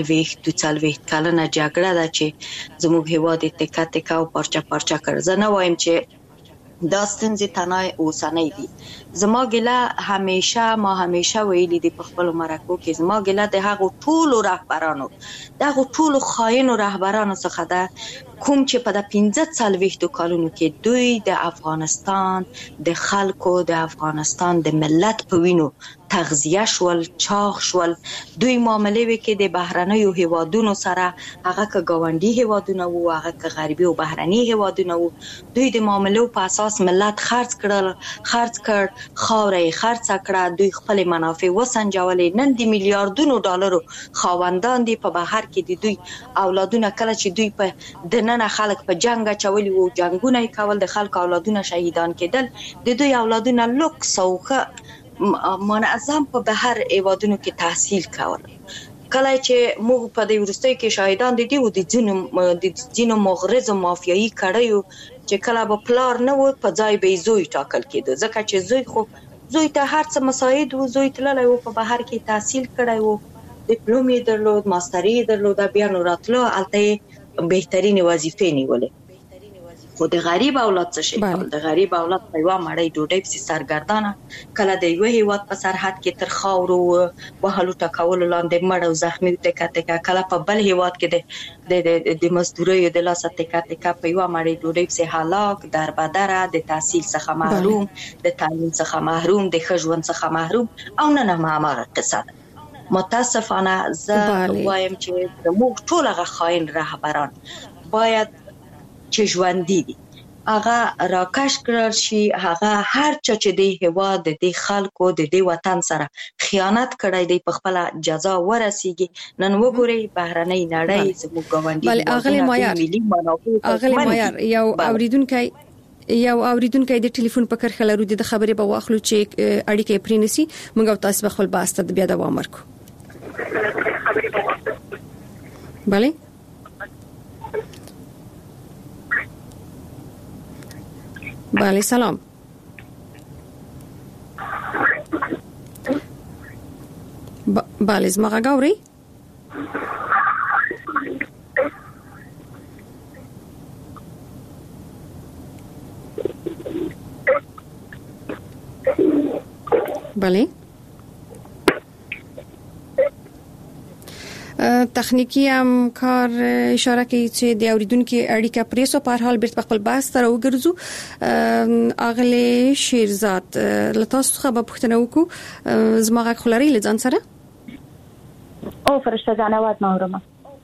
40 کلنه جګړه ده چې زموږ هیواد تکه تکه او پارچه پارچه کړ. زه نه وایم چې دا ستونزې تنها اوسنۍ دي. زما ګله ما همیشه ویلي دي په خپل مرکو کې زما ګله د هغو ټولو رهبرانو دغه ټولو خاینو رهبرانو څخه ده کوم چې په 15 کالونو کې دوی د افغانستان د خلکو د افغانستان د ملت په وینو تغذیه شول، چاغ شول. دوی معاملې وکړي د بهرنیو هیوادونو سره، هغه که ګاونډي هیوادونه وو، هغه که غربي او بهرني هیوادونه وو. دوی د معاملو په اساس ملت خرڅ کړ، خاورې خرڅ کړه، دوی خپل منافع وسنجولې. نن د میلیارډونو ډالرو خاوندان دي په بهر کې دي. دوی اولادونه کله چې دوی په دننه خلک په جنگ چولي وو، جنگونه کول، د خلک اولادونه شهیدان کېدل، د دوی اولادونه لوکس او منظم په بهر ایوادونو کې تحصیل کول. کله چې موږ په دې ورستۍ کې شاهدان دي او د ځینو مغرض او مافیایي کړیو چې کله به پلار نه و په ځای به زوی ټاکل کېده، ځکه چې زوی ته هر څه مساعد و، زوی تللی و په بهر کې تحصیل کړی و، ډیپلوم یې درلود، ماستري یې درلوده، بیا نو راتلو هلته یې بهترینې وظیفې نیولې. خو د غریب اولاد څه شي کول؟ د غریب اولاد په یوه مړۍ ډوډۍ پسې سرګردانه، کله د یوه هیواد په سرحد کې تر خاورو وهلو ټکولو لاندې مړ او زخمي تکه تکه، کله په بل هیواد کې د مزدوریو د لاسه تکه تکه په یوه مړۍ ډوډۍ پسې هلاک، دربدره، د تحصیل څخه محروم، د تعلیم څخه محروم، د ښه ژوند څخه محروم. او نن هم هماغه قصه ده. متاسفانه زه وایم چې زموږ ټول هغه خاین رهبران باید چې ژوندي دي هغه راکش کړل شي. هغه هر چا چې د هیواد د خلکو د دې وطن سره خیانت کړی دی په خپل جزا ورسیږي. نن وګورئ بهرنۍ نړۍ زموږ ګاونډي اغلی مایار یو اوریدونکو د ټلیفون په کرخه لرو د خبرې په واخلو چې اړیکې پرینسي موږ تاسو خپل باسته بیا دوام ورکو. بله بله سلام. بله زما غږ اورئ؟ بله تخنیکی هم کار اشاره کوي چې د اوریدونکو اړیکه پریسو په هر حال بیرته خپل بحث سره وګرځو. اغلی شیرزاد لتاسو څخه به پوښتنه وکړو، زما غږ خلري لځان سره او فرشته جانوات نورمه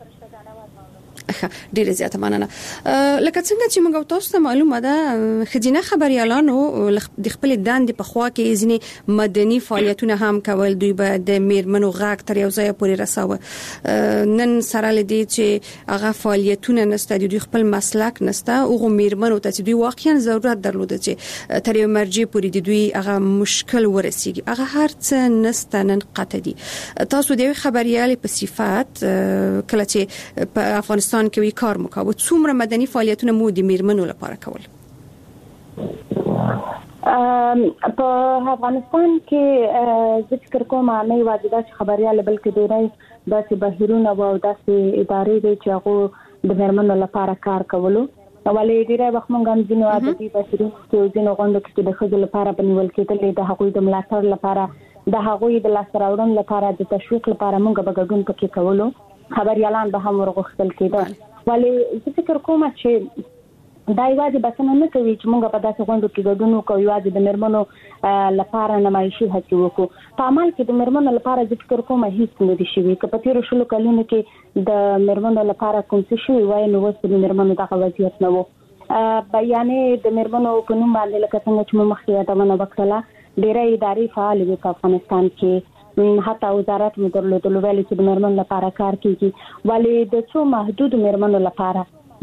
ډیره زیاته مننه. لکه څنګه چې موږ تاسو ته معلومه ده خزینه خبريالانو د خپل دند په خوا کې ځینې مدني فعالیتونه هم کول. دوی به د میرمنو غږ تر یو ځای پورې رساوه. نن سره لدی چې هغه فعالیتونه نسته، دوی خپل مسلک نسته، او میرمنو ته چې دوی واقعا ضرورت درلوده چې تر یو مرجع پورې دوی هغه مشکل ورسیږي، هغه هر څه نسته نن قطع دي. تاسو د خبريال په صفات کله چې په افغانستان کې وی کار مکو څومره مدني فعالیتونه مو د میرمنو لپاره کول؟ په افغانستان کې ذکر کوم نه واجبه خبريال بلکې ډېرای داسې بهیرونه او داسې ادارې دي چې هغه د میرمنو لپاره کار کولو. ولې ډېرای وخت مونږ هم ځینو عادتي بهیرونه چې ځینو غونډو کې د خځو لپاره بنول کېدل، د هغوی د ملاتړ لپاره، د هغوی د لاسراوړن لپاره، د تشویق لپاره مونږ به ګډون پکې کولو. خبريالان به هم ورغښتل کېدل. ولې زه فکر کوم چې دا یوازې بسنه نه کوي چې موږ په داسې غونډو کې ګډون وکړو، یوازې د میرمنو لپاره نمایشي هڅې وکړو. په عمل کې د میرمنو لپاره زه فکر کوم هیڅ نه دي شوي. که په تیرو 20 کلونو کې د میرمنو لپاره کوم څه شوي وای نو اوس د میرمنو دغه وضعیت نه و. بیانې د میرمنو په نوم باندې لکه څنګه چې موږ مخکې یادونه وکړه ډېرې ادارې فعال دي په افغانستان کې، حتی وزارت مو درلودلو ویل چې د میرمنو لپاره کار کوي، ولی د څو محدود میرمنو لپاره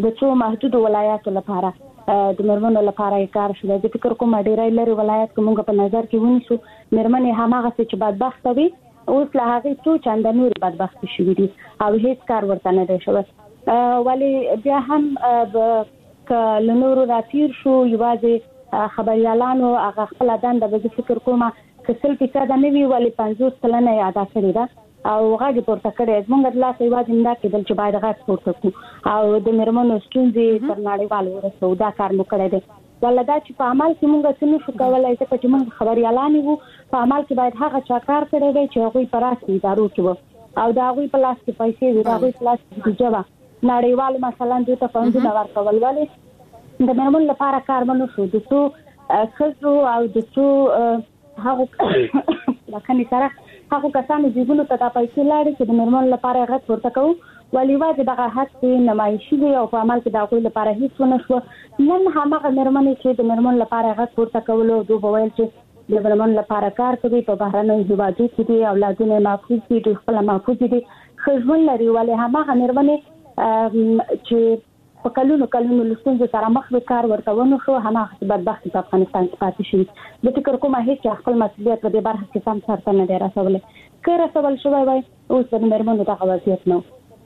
د څو محدود ولایاتو لپاره د مرمنو لپاره کار شوی. د فکر کوم ډیرای لري ولایت کومه په نظر کې ونیسو مرمنې هماغه چې بدبخت وي اوس له هغه څو چند نور بدبخت شوي دي او هیڅ کار ورته نه دی شوی. ولی بیا هم ک لنور راتیر شو یوازې خبريالانو هغه خپل دنده به فکر کومه کسل فیصد نه وی ولی 50% یاد کړی دا او غاګي پورته کړی زمونږ د لاس یوازې نه کېدل چې باید غاګ پورته کو او د مرمنو ستونزې تر نړیوال ورسو دا کار مو کړی دی. ولدا چې په عمل کې مونږ څه نشو کولای چې مونږ خبريالان وو په عمل کې باید هغه چا کار کړی دی چې هغه په راسي ادارو کې او دا هغه په لاس کې پیسې وي دا هغه په لاس کې جواب نړیوال مثلا دوی ته فندونه ورکول ولې د مرمن لپاره کار منو شو د څو خزو او د څو هغه لکه سره هغه کسانو جیبونو ته د پیسې لاړې چې د مرمن لپاره غږ ورته کوو ولی واځي دغه حق نمایشي دی او په عمل کې دا غوړي لپاره هیڅ ونه شو. نن هغه مرمنې چې د مرمن لپاره غږ ورته کولو دوی وویل چې د مرمن لپاره کار کوي په بهرنۍ هیوادو کې دي اولادونه محفوظ دي خپل محفوظ دي خجل لري ولی هغه مرمنې چې په کلونو لسونځ سره مخ به کار ورته ونه شو هغه بدبخت په افغانستان کې پاتې شي. د فکر کومه هیڅ خپل مسؤلیت په دې برخه کې سم سره نه دی رسولې که رسول شوی وای اوس د مرمنو دغه وضعیت نه.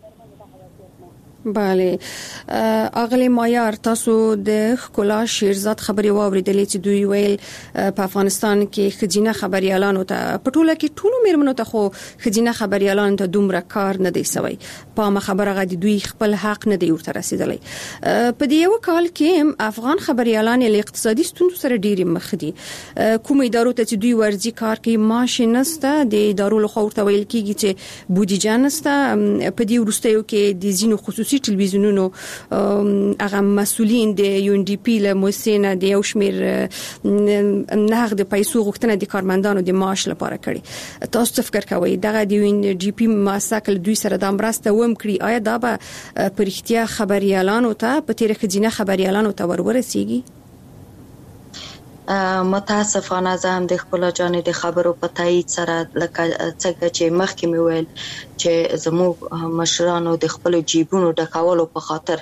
بله اغلی مایار تاسو د خکولا شیرزاد خبري واوریدلې چې دوی ویل په افغانستان کې خجینه خبريالانو ته پټوله کې ټولو میرمنو ته خو خجینه خبريالانو ته دومره کار نه دی سوی په خبره غدي دوی خپل حق نه دی ورته رسیدلی. په دې یو کال کې افغان خبريالان له اقتصادي ستونزو سره ډېری مخ دي. کوم ادارو ته چې دوی ورځي کار کوي معاش نشته د ادارو له خوا ورته ویل کیږي چې بودیجه نشته. په دې وروستیو کې د زینو خصوصي تلویزیونونو هغه مسؤلین د یو ان ډي پی له موسسه د یو شمیر نقد پیسو غوښتنه د کارمندانو د معاش لپاره کړي. تاسو فکر کوئ دغه د یو ان ډي پی مساکل دوی سره د امرسته وم کړی آیا دا به پرختیا خبريالانو ته په تیر خجینه خبريالانو ته ورسیږي؟ متاسفانه زه هم د خپل جانې د خبرو په تایید سره لکه څنګه چې مخکې مې ویل چې زموږ مشرانو د خپل جیبونو ډکولو په خاطر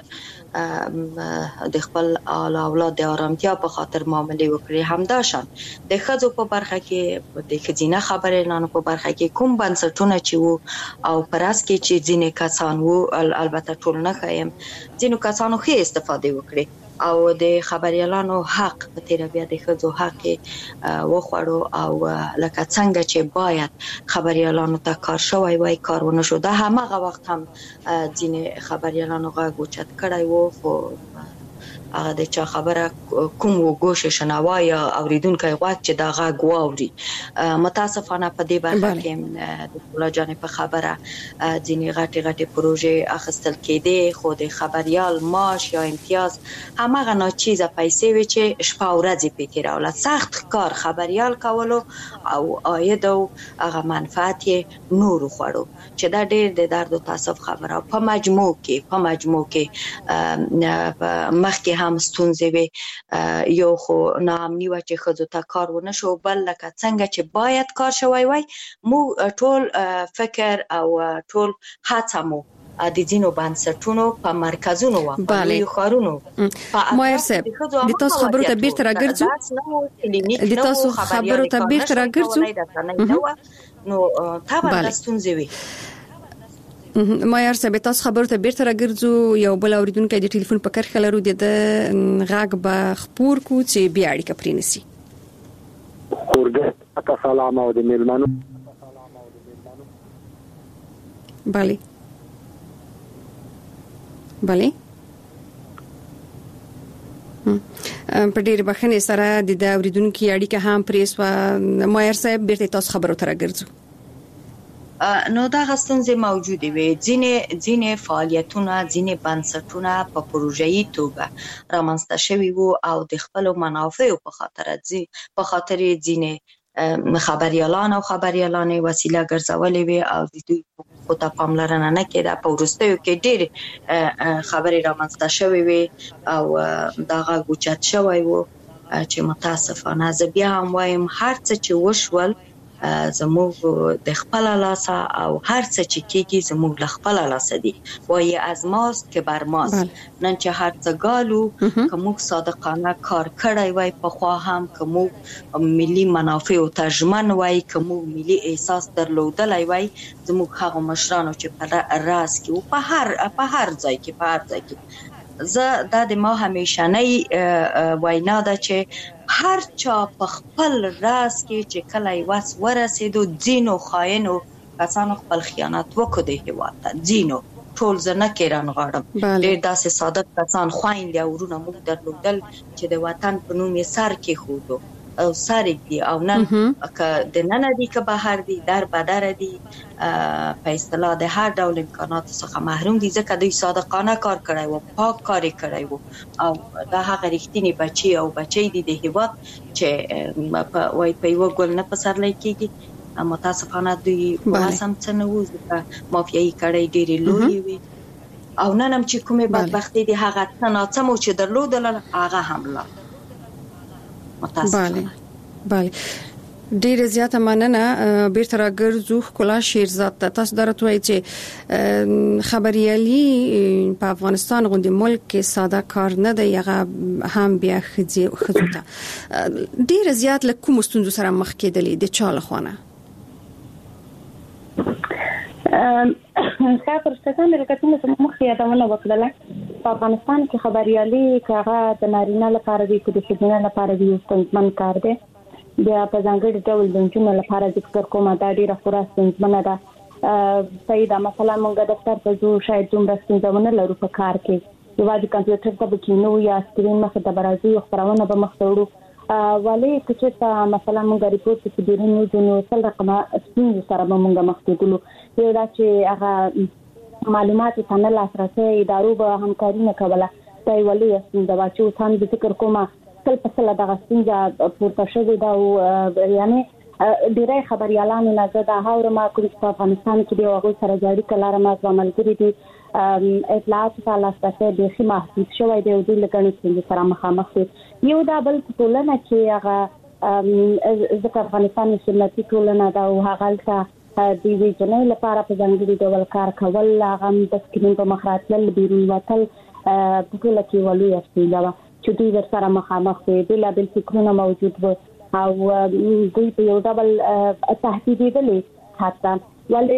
د خپل اولاد د آرامتیا په خاطر معاملې وکړي. همداشان د ښځو په برخه کې د ښځینه خبريالانو په برخه کې کوم بنسټونه چې وو او پراس کې چې ځینې کسان وو البته ټول نه ښایم ځینو کسانو ښه استفاده وکړي او د خبريالانو حق په تیر بیا د ښځو حق وخوړو او لکه څنګه چې باید خبريالانو ته کار شوی وای کار ونه شو. دا همغه وخت هم ځینې خبريالانو غږ اوچت کړی وو خو هغه د چا خبره کوم وګوشه شنوا یا اوریدونکو غوږ چې دا غږ واوري. متاسفانه په دې برخه کې د ټوله جانب په خبره ځینې غټي پروژې اخیستل کېدې خو د خبريال معاش یا امتیاز همغه ناچیزه پیسې وي چې شپه او ورځ په تیراول سخت کار خبريال کولو او عاید او هغه منفعت نور خوړو چې دا ډېر د درد او تاسف خبره. په مجموع کې مخکې هم ستونزې وي یو خو ناامني و چې ښځو ته کار ونه شو بل لکه څنګه چې باید کار شوی وای مو ټول فکر او ټول هڅه مو د ځینو بنسټونو په مرکزونو و په خارونو مایر صاحب د تاسو خبرو ته بیرته راګرځو د تاسو خبرو ته بیرته راګرځو نو طبعا ستونزې وي. مایر صاحب تاسو خبرو ته بیرته راګرځو یو بل اوریدونکو د ټلیفون په کرخه لرو د غږ به خبر کو چې بیا اړیکه پرینسي. ورګه سلام او د میلمانو بله په ډېر بخښنې سره د اوریدونکو اړیکه هم پریسو. مایر صاحب بیرته تاسو خبرو ته راګرځو. نو دا غستنځي موجوده وي ځینې فعالیتونه ځینې بنسټونه په پروژایي توګه رامنځته شوي وو او د خپل منافعو په خاطر ځینې خبريالان او خبريالانې وسیله ګرځولې وي او د دوی خو ته پاملرنه نه کېده. په وروستیو کې ډېر خبرې رامنځته شوي وي او دا غږ اوچت شوی وو چې متاسفانه زه بیا هم وایم هر څه چې وشول زموږ د خپل لاسه او هر څه چې کېږي زموږ له خپل لاسه دي وایي از ماست که بر ماست. نن چې هر څه ګالو که موږ صادقانه کار کړی وای په خوا هم که موږ ملي منافع او ترجمن وای که موږ ملي احساس درلودلای وای زموږ هغه مشرانو چې په راس کې او په هر ځای کې زه دا د ما همیشنی وینا ده چې هر چا په خپل راس کې چې کله وس ورسېدو ځینو خاینو کسانو خپل خیانت وکړ د هیواد ته ځینو ټول زه نه کېران غواړم ډېر داسې صادق کسان خویندې او ورونه موږ درلودل چې د وطن په نوم یې سر کېښودو او سر دی او نن که د نن دی که بهر دی در بدر دی په اصطلاح د هر ډول امکانات څخه محروم دي ځکه دوی صادقانه کار کړی و پاک کار کړی و او دا هغه رښتینی بچي او بچي دي د هیواد چې په یو ګل نه پسرلی کېږي. متاسفانه دوی واسم څه نه وو ځکه مافیایي کړی ډېرې لویې وي او نن هم چې کومې بدبختي دي هغه څه ناڅه چې درلودل هغه هم لا بله ډیره زیاته مننه. بیرته راګرځو ښکلا شیرزاد تاسو درته وایي چې خبريالي په افغانستان غوندي ملک کې ساده کار نه دی هغه هم بیا خزوته ډیره زیات له کوم ستونزو سره مخ کېدلې د چا لخوانه خاطر ستاسو لکه څنګه مخ یادونه وکړه په افغانستان کې خبريالي کاغه د نارینه لپاره دی د ښځینه لپاره دی ستونزمن کار دی بیا په ځانګړي ډول د جنونو لپاره ذکر کومه دا ډیره خورا ستونزمنه ده. سیدا مثلا موږ د دفتر ته ځو شاید دومره ستونزمنه لرو په کار کې یوازې کمپیوټر ته بکینو یا سکرین مخ ته برازي خبرونه به مخ ته وړو ولی چې مثلا موږ ریپورت کې ډیرنو جنو سره رقمه ستونزې سره به موږ مخ ته ګلو یو دا چې هغه معلومات ته نه لاسرسي ادارو به همکاري نه کوله دا ولی ستونزه چې څنګه د ذکر کومه تل په سلا دغه ستونزه پورته شوې ده او یعنی ډیری خبريالانو نه زه دا هاورم کوم چې په افغانستان کې دی هغه سره جاري کلاره ما عملګری دي اطلاعات په لاسرسي به خي محدود شوی دی او د لګنې څنګه سره مخامخ دي. یو دا بل ټولنه چې هغه ځکه افغانستان سنتي ټولنه دا او هغه ته د دې جنې لپاره په ځانګړي ډول کار کول هغه د سکرین په مخاطب بیرون وتل په ټول کې ولوي استیلا چې دوی ورسره مخامخ دي بل بل فکرونه موجود وو او دوی په یو ډول تهدید دي حتی ولې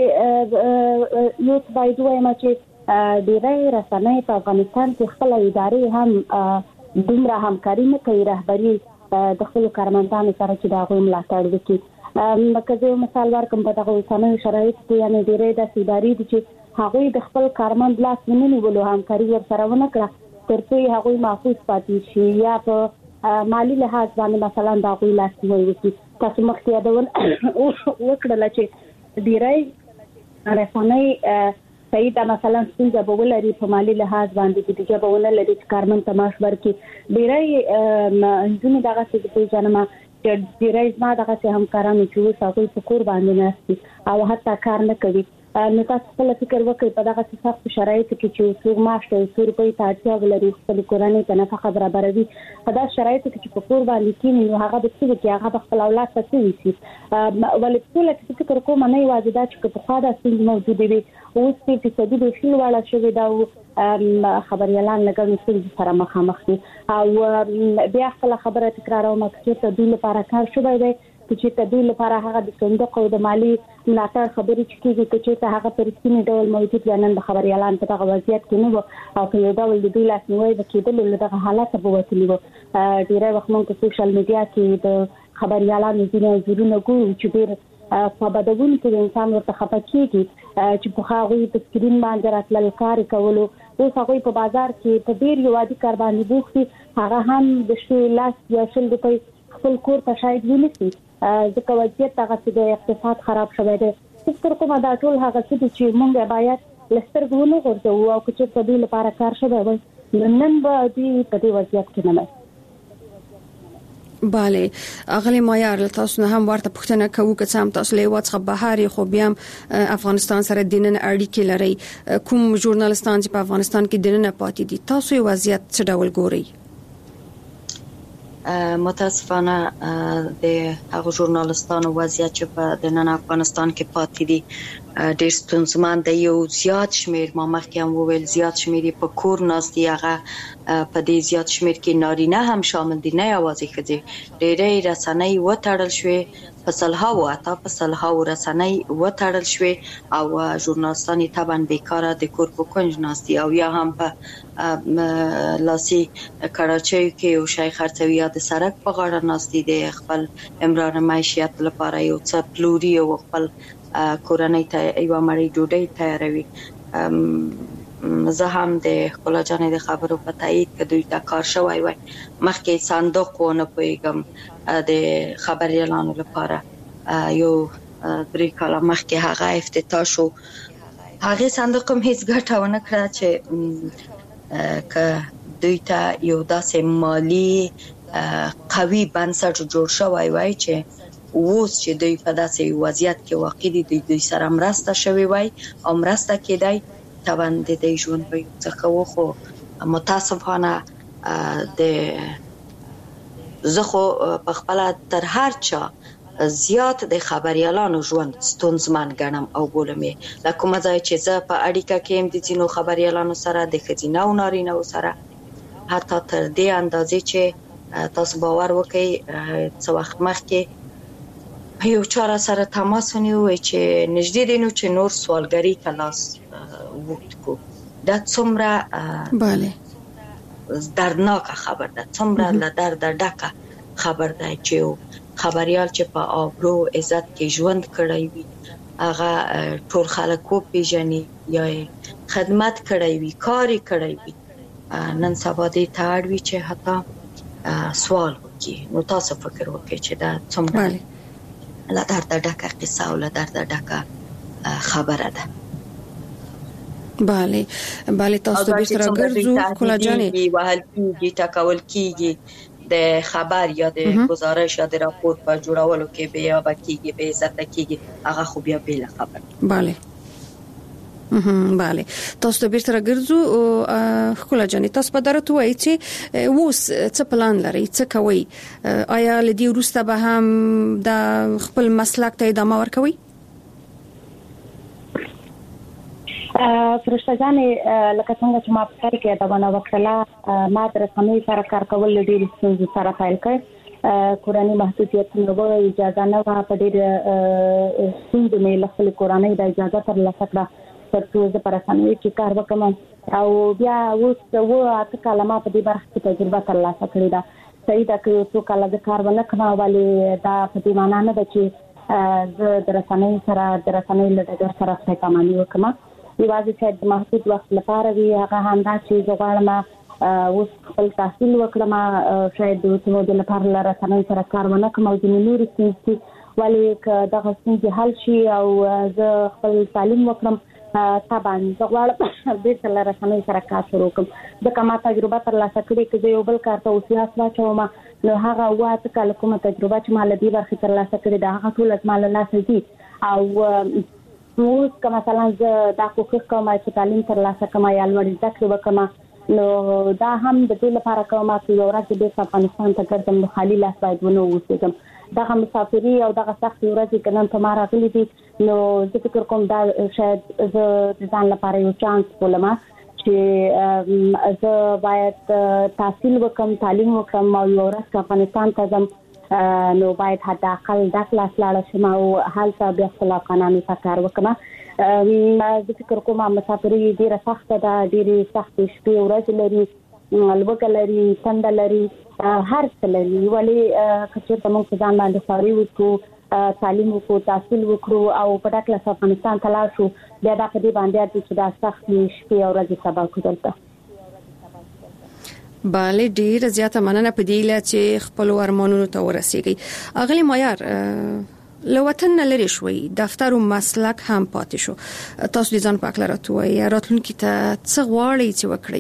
یو ځای دوی ما چې ډیری رسنۍ په افغانستان کې خپل ادارې هم دومره همکاري نه کوي رهبري د خپل کارمندانو سره چې دا غوښمن ملاتړ وکړي. لکه زه مثال ورکوم په دغه اوسنیو شرایطو کې یعنی ډیری د ادارې چې هغوی د خپل کارمند لاس نه نیولو همکاري ورسره ونه کړه ترڅو هغوی محفوظ پاتې شي یا په مالی لحاظ باندې مثلا دا غوي لاس نیوي تاسو مخکې یادول وکړل چې ډیری رسنۍ سیدا مثلا څنګه به ولري په مالی لحاظ باندې چې به ولري چې کارمن تماش ورکي ډیری ځینې دغه څه په جنما چې ډیری ما دغه همکارانو چې ساقوي په کور باندې ناشتي او حتی کار نه کوي نو تاسو خپل فکر وکړئ په دغه سخت شرایطو کې چې څوک معاش ته روپۍ ته اړتیا ولري خپل کورنۍ ته نفقه برابروي په داسې شرایطو کې چې په کور باندې کینی نو هغه به څه کوي هغه خپل اولاد ته څه وشي ولې ټول چې فکر کوم نه یوازې دا چې په خاطر څنګه موجود دي او چې په دې د شیل والا شوی دا خبريالان لګون څه سره مخامخ دي او بیا خپل خبره تکراروم چې ته د لپاره کار شوی دی چې تدوی لپاره هغه د صندوق او د مالی ملاتړ خبرې چې چې هغه پرسپینی ډول موجود ینن د خبريالان په دغه وضعیت کې نه وو او په یو ډول د دوی لاس نیوي د کېدل دغه حالت په وتلی وو ډیری وخت موږ په سوشل میډیا کې د خبريالانو ځینې ځورونه ګورو چې ډیر په بدون کې انسان ورته خپه کیږي چې په هغه د سکرین باندې راتلل کار کولو او هغه په بازار کې په ډیر یو عادي کار باندې بوختي هغه هم د شی لاس یا شل د خپل کور ته شاید ونیسي ځکه وضعیت هغه د اقتصاد خراب شوی دی. فکر کوم دا ټول هغه څه چې موږ باید لسترګونه ورته او چې په دې لپاره کار شوی وي نن به دې په دې وضعیت کې نه بله اغلی مایار تاسو نه هم ورته پوښتنه کوو که څه هم تاسو له وڅخه بهاري خو بیا افغانستان سره دینن اړیکې لري کوم ژورنالستان چې په افغانستان کې دینن پاتې دي تاسو وضعیت څه ډول ګوري؟ متاسفانه د هغو ژورنالستانو وضعیت چې په نن افغانستان کې پاتې دي ډېر ستونزمن دی. یو زیات شمیر ما مخکې هم وویل زیات شمیر په کور ناست دي، هغه په دې زیات شمیر کې نارینه هم شامل دي، نه یوازې ښځې. ډېرې رسنۍ وتړل شوې، په سلهاو رسنۍ وتړل شوې او ژورنالستان یې طبعا بیکاره د کور په کنج ناست دي او یا هم په لاسي کراچیو کې یو شی خرڅوي یا د سړک په غاړه ناست دي د خپل امرار معیشت لپاره یو څه پلوري او خپل کورنۍ ته یو مړۍ ډوډۍ تیاروي. زه هم د ښکلا جانې د خبرو په تایید کې دوی ته کار شوی وای. مخکې صندوق ونه پوهېږم د خبریالانو لپاره یو 3 کاله مخکې هغه افتتاح شو. هغې صندوق هم هیڅ ګټه ونه کړه چې دوی ته یو داسې مالی قوي بنسټ جوړ شوی وای چې اوس چې دوی په داسې وضعیت کې واقع دي دوی سره مرسته شوی وای او مرسته کېدای طبعا د دې ژوند په یو څه کوو. خو متاسفانه زه خو په خپله تر هر چا زیات د خبریالانو ژوند ستونزمن ګڼم او بولم یې له کومه ځایه چې زه په اړیکه کې یم د ځینو خبریالانو سره د ښځینه او نارینه‌و سره، حتی تر دې اندازې چې تاسو باور وکړئ څه وخت مخکې یو چا را سره تماس ونیو چې نږدې دی نو چې نور سوالګري ته لاس ووت کو. دا څومره دردناکه خبر ده، څومره له درده ډکه خبر ده چې یو خبریال چې په آبرو عزت کې ژوند کړی وي هغه ټول خلک وپېژني یا خدمت کړی وي کار یې کړی وي نن سبا دې ته اړ وي چې حتی سوال وکړي. نو تاسو فکر وکړئ چې دا څومره له درده ډکه قصه او له درده ډکه خبره ده. بله تاسو به سره ګرځو کولا جانې وهل کیږي ټکول کیږي د خبر یا د گزارش یا د راپور په جوړولو کې به یا کیږي به عزت کیږي هغه خو بیا بل خبر. بله تاسو به سره ګرځو کولا جانې تاسو په درته وایي چې اوس څه پلان لري څه کوي؟ آیا لدی وروسته به هم د خپل مسلک ته ادامه ورکوي؟ فرشته جانې لکه څنګه چې ما په کار کې دا ونه وکړه ما تر سمې سره کار کول ډېر ستونزې سره پیل کړ. کورنۍ محدودیتونه و اجازه نه و په ډېر ستونزې مې له خپل کورنۍ د اجازه ترلاسه کړه ترڅو زه په رسنیو کې کار وکړم او بیا اوس 8 کاله ما په دې برخه کې تجربه ترلاسه کړې ده. صحیح ده که څو کاله زه کار ونه کړم ولې دا په دې معنا نه ده چې زه د رسنیو سره د رسنیو له ډګر سره ستایماني وکړم. یوازې چې د محدود وخت لپاره وي هغه همدا چې زه غواړم اوس خپل تحصیل وکړم شاید د څه لپاره له رسنیو سره کار ونه کړم او ځینې نورې ستونزې ولې که دغه ستونزې حل شي او زه خپل تعلیم وکړم طبعا زه غواړم بیرته له رسنیو سره کار شروع کړم. ځکه ما تجربه ترلاسه کړې که زه یو بل کار ته اوس لاس واچوم نو هغه 8 کاله کومه تجربه چې ما له دې برخې ترلاسه کړې ده هغه ټول زما له لاسه ځي او اوس که مثلا زه دا کوښښ کوم چې تعلیم ترلاسه کړم یا لوړ زده کړې وکړم نو دا هم د دې لپاره کوم چې یو ورځ بیرته افغانستان ته ګرځم نو خالي لاس باید ونه اوسېږم. دغه مسافري او دغه سختې ورځې که نن په ما راغلي دي نو زه فکر کوم دا شاید زه د ځان لپاره یو چانس بولم چې زه باید تحصیل وکړم تعلیم وکړم او یو ورځ که افغانستان ته ځم نو باید حداقل د کلاس لاړه شم او هلته بیا خپل افغانانو ته کار وکړم. زه فکر کوم مسافري ډېره سخته ده، ډېرې سختې شپې ورځې لري، لوږه لري، تنده لري، هر څه لري. ولې که چېرته موږ په ځان باندې خواري وکړو تعلیم وکړو تحصیل وکړو او په ډک لاس افغانستان ته لاړ شو بیا دا په دې باندې چې دا سختې شپې او ورځې سبا کړو دلته. بله ډیر زیاته مننه په دې لاره چې خپل ارمانونو ته ورسیږي. اغلی مایار له وطن نه لري شوي دفتر او مسلک هم پاتې شو. تاسو د ځان په اړه راټوي راتلونکي ته څه غواړئ چې وکړئ؟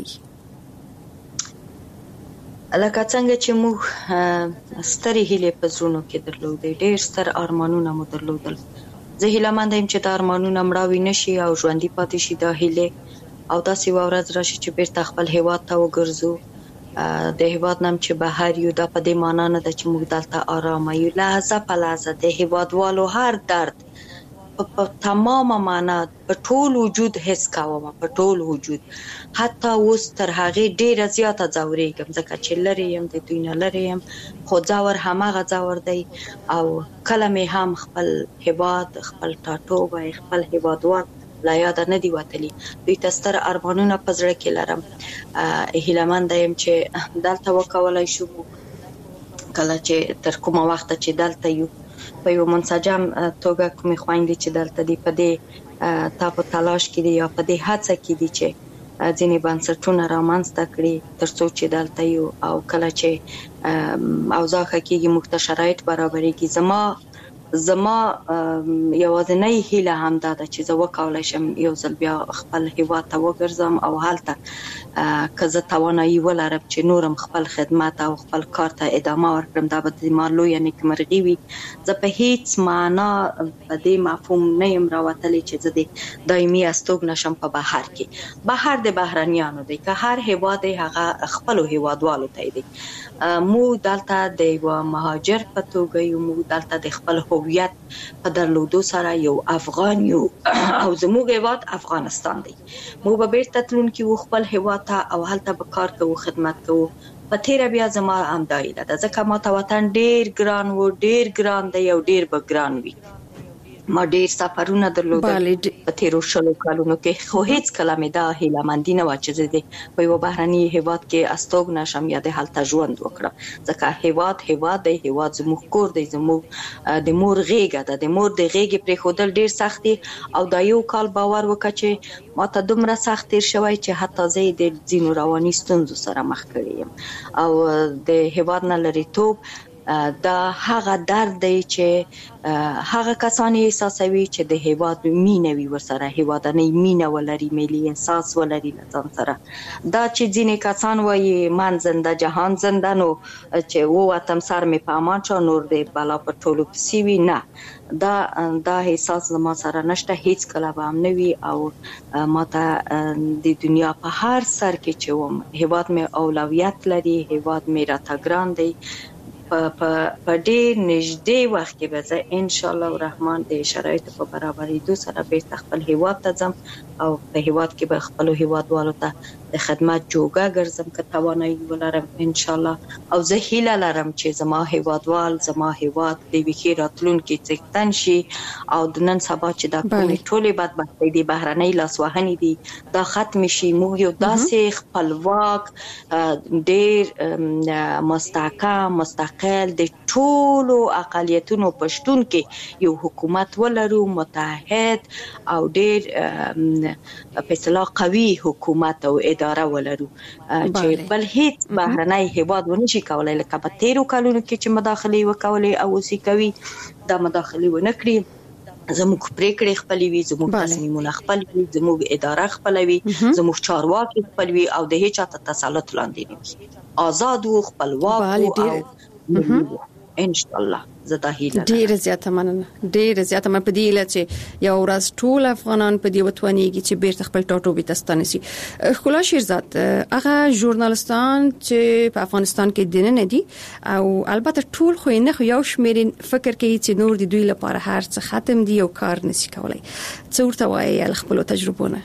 لکه څنګه چې موږ سترې هیلې په زړونو کې درلودې ډېر ستر ارمانونه مو درلودل. زه هیله مند یم چې دا ارمانونه مړاوي نشي او ژوندي پاتې شي دا هیلې او داسې ورځ راشي چې بیرته خپل هیواد ته وګرځو د هیواد نم چې بهر یو د په دې معنا نه د چې موږ دلته آرام یو لحظه په لحظه د هیوادوالو هر درد په تمامه معنا په ټول وجود حس کوم په ټول وجود حتی اوس تر هغه ډیره زیاته ځورېږم ځکه چې لري يم د دوی نه لري يم خو ځور همغه ځور دی او کله مې هم خپل هیواد خپل ټاټوبه خپل هیوادوال لا یاد نه دی وتلی دوی تستر ارمانونه پزړه کې لرم هیلمن دایم چې دلته وکولای شو کله چې تر کومه وخت چې دلته یو په یو منسجم توګه کومې خويندې چې دلته دی په دې تاسو تلاش کې دي یا په دې هڅه کې دي چې ځینې بنسټونه رامنځته کړي ترڅو چې دلته یو او کله چې اوضاع کېږي موږ ته شرایط برابرېږي زما یوازینۍ هیله هم دا ده چې زه وکولای شم یو ځل بیا خپل هیواد ته وګرځم او هلته که زه توانایي ولرم چې نورم خپل خدمت او خپل کار ته ادامه ورکړم دا به زما لویه نیکمرغي وي زه په هیڅ معنا په دې مفهوم نه یم راوتلی چې زه د دایمي استوګنه شم په بهر کې بهر د بهرنیانو دی که هر هیواد هغه خپلو هیوادوالو ته دی موږ دلته د یو مهاجر په توګه یو موږ دلته د خپل هویت په درلودو سره یو افغان یو او زموږ هیواد افغانستان دی موږ به بیرته تلونکي و خپل هیواد ته او هلته به کار کوو خدمت کوو په تیره بیا زما همدایي ده ځکه ما ته وطن ډیر ګران دی او ډیر به ګران وي ما ډیر سفرونه درلودل په تیرو شلو کلونو کې خو هیڅ کله مې دا هیله مندي نه و چې زه په یو بهرني هیواد کې استوګنه شم یا د هلته ژوند وکړم ځکه هیواد دی هیواد زموږ کور دی زموږ د مور غېږه ده د مور د غېږې پرېښودل ډیر سخت دي او دا یو کال باور وکړه چې ما ته دومره سخت تیر شوی چې حتی زه د ځینو رواني ستونزو سره مخ کړی یم او د هیواد نه لرېتوب دا هغه درد دی چې هغه کسان احساسوي چې د هیواد مینه وي ورسره هیوادنۍ مینه ولري ملي احساس ولري ځان سره دا چې ځینې کسان وایي من زنده جهان زنده نو چې ووتم سر مې په امان شو نور دی بلا په ټولو پسې وي نه دا احساس زما سره نشته هیڅ کله به هم نه وي او ما ته د دنیا په هر سر کې چې وم هیواد مې اولویت لري هیواد مې راته ګران دی په ډېر نږدې وخت کې به زه ان شاء الله الرحمن د شرایطو په برابرېدو سره بیرته خپل هیواد ته ځم او په هیواد کې به خپلو هیوادوالو ته د خدمت جوګه ګرځم که توانایي ولرم ان شاء الله او زه هیله لرم چې زما هیوادوال زما هیواد د یوې ښې راتلونکي څښتن شي او د نن سبا چې دا کومې ټولې بدبختۍ دي بهرنۍ لاسوهنې دي دا ختم شي موږ یو داسې خپلواک ډېر مستحکم مستقل د ټولو اقلیتونو په شتون کې یو حکومت ولرو متحد او ډېر په اصطلاح قوي حکومت او اداره ولرو چې بل هیڅ بهرنۍ هیواد ونه شي کولای لکه په تیرو کلونو کې چې مداخلې وکولې او اوس کوي دا مداخلې ونه کړي زموږ پریکړې خپلې وي زموږ تصمیمونه خپل وي زموږ اداره خپل وي زموږ چارواکي خپل وي او د هیڅ چا تسلط لاندې نه وي آزاد او خپلواک او ان شاء الله زدا هیله ډیره زیاته مننه په دې اله چې یو ورځ ټول افغانان په دې وتوانیږي چې بیرته خپل ټاټوبې ته ستانه شي خلا شیرزاد هغه ژورنالستان چې په افغانستان کې دننه دي او البته ټول خو نه خو یو شمیرین فکر کوي چې نور د دوی لپاره هر څه ختم دي او کار نشي کولای څه ورته وایي خپل تجربونه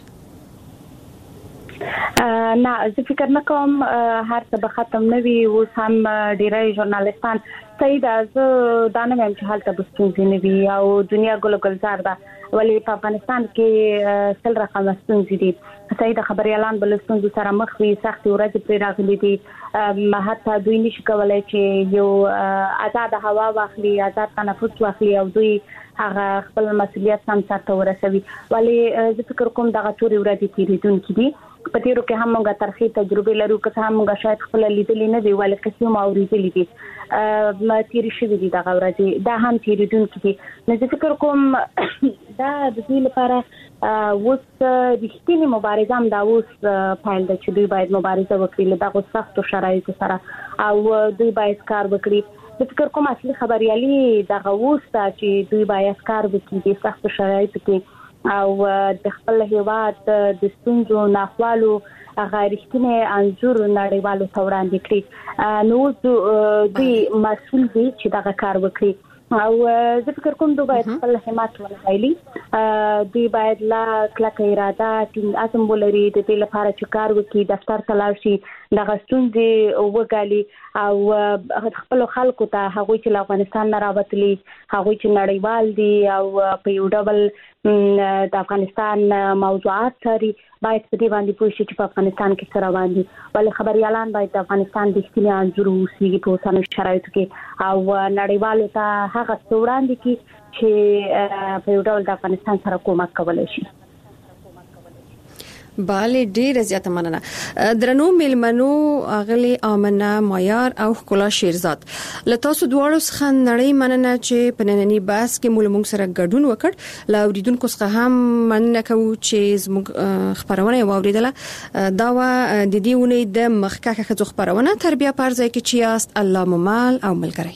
نه زه فکر نه کوم هر څه به ختم نه وي اوس هم ډیری ژورنالستان صحیح ده زه دا نه وایم چې هلته به ستونزې نه وي او دنیا ګلزار ده ولې په افغانستان کې سل رقم ستونزې دي صحیح ده خبريالان بل ستونزو سره مخ وي سخت ورځې پرې راغلي دي حتی دوی نشي کولای چې یو آزاد هوا واخلي آزاد تنفس واخلي او دوی هغه خپل مسؤلیت سم سره ورسوي ولې زه فکر کوم دغه ټول ورځې تیریدونکې دي په تیرو کې هم موږ ترخی تجربه لرو که هم موږ شاید خپل لیدلې نه دی ولې قسم او لیدلې دي ما تیری شوی دي دغه ورځې دا هم تیریدونکې دي نو زه فکر کوم دا د دې لپاره اوس د رښتینې مبارزه هم دا اوس پیل ده چې دوی باید مبارزه وکړي له دغه سختو شرایطو سره او دوی باید کار وکړي زه فکر کوم اصلي خبريالي دغه اوس چې دوی باید کار وکړي د سختو شرایطو کې او د خپل هیواد د ستونزو ناخوالو غیرښتینی انځور نړیوالو ته وړاندې کړي نو دوی مسؤل دي چې دا کار وکړي او زه فکر کوم دوی باید خپل همت ولري دوی باید لا کلکه اراده ټینګ عزم ولري د دې لپاره چې کار وکړي دفتر ته لاړ شي د ستونزې وګالي او خپل خلکو ته هغه چې له افغانستان نه راوتلي هغه چې نړیوال دي او په یو ډول د افغانستان موضوعات سره باید په دې باندې پوه شي چې په افغانستان کې سره باندې ولې خبريالان باید د افغانستان د اختیاري انځور اوسېږي په اوسنیو شرایطو کې او نړیوالو ته هغه وړاندې کی چې په یو ډول د افغانستان سره کومک کولای شي. bale ډیره زیاته مننه درنو میلمنو اغلی امنه معیار او خلا شیرزاد لته سو دواړو څخه نړۍ مننه چې په نننی باس کې مولمون سره ګډون وکړ لا اوریدونکو څخه هم مننه کوو چې زموږ خبرونه واوریدله دا و د دې ونې د مخکخه خځو خبرونه تربیه پرځای کې چې است الله ممال او ملګری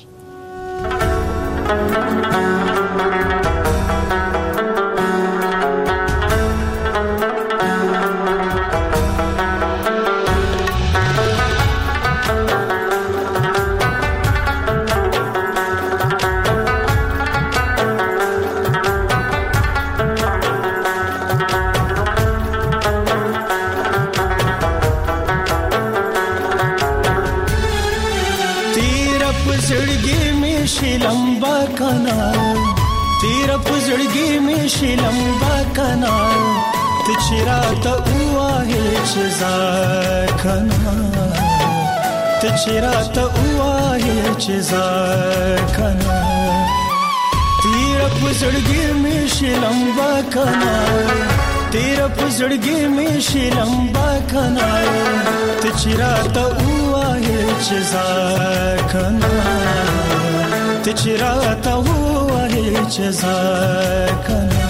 लंबा कनाल तेरा पुजड़गी में शी लंबा कनाल तिचरा तो हुआ है चिजार कनाल तिचरा तो हुआ है चिजार कनाल तेरा पुजड़गी में शी लंबा कनाल तेरा पुजड़गी में शी लंबा कनाल तिचरा तो हुआ है चिजार कनाल तिचराता हुआ है जज़ा कना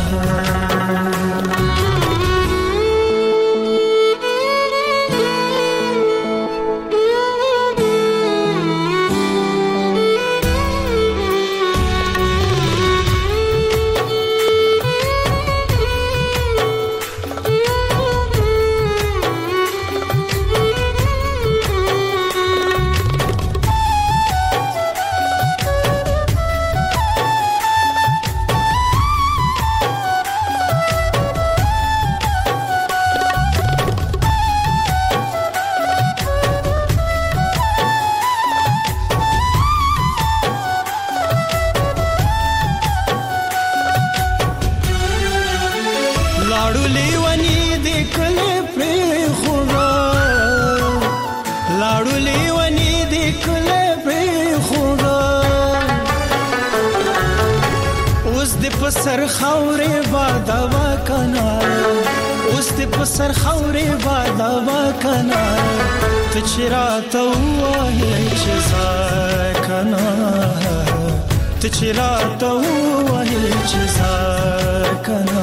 सर खौरे बादवा कना उस सर खौरे बादवा कना तिचरा तो हुआ है जज़ा कना तिचरा तो हुआ है जज़ा कना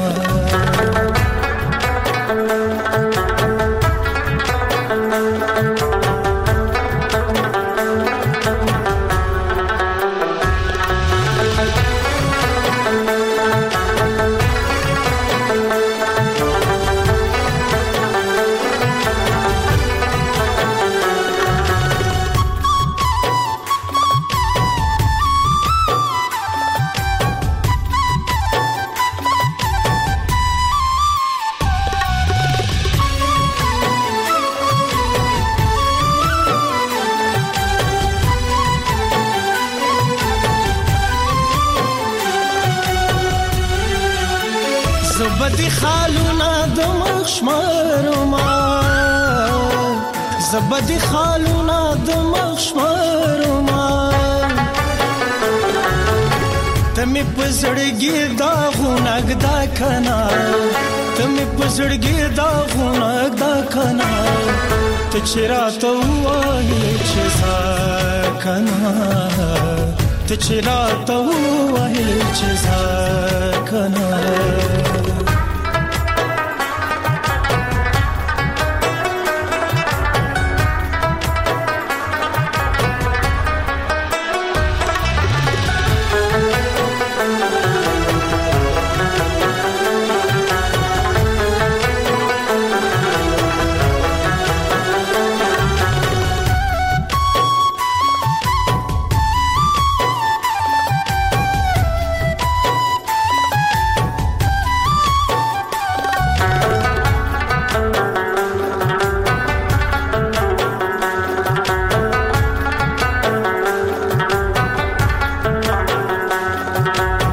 زبدي خالونا دمخ شمرما زبدي خالونا دمخ شمرما تمي پزړګي دا غونګ دا کنا تمي پزړګي دا غونګ دا کنا تچرا تو وای چزا کنا تچرا تو وای چزا کنا ورکړي.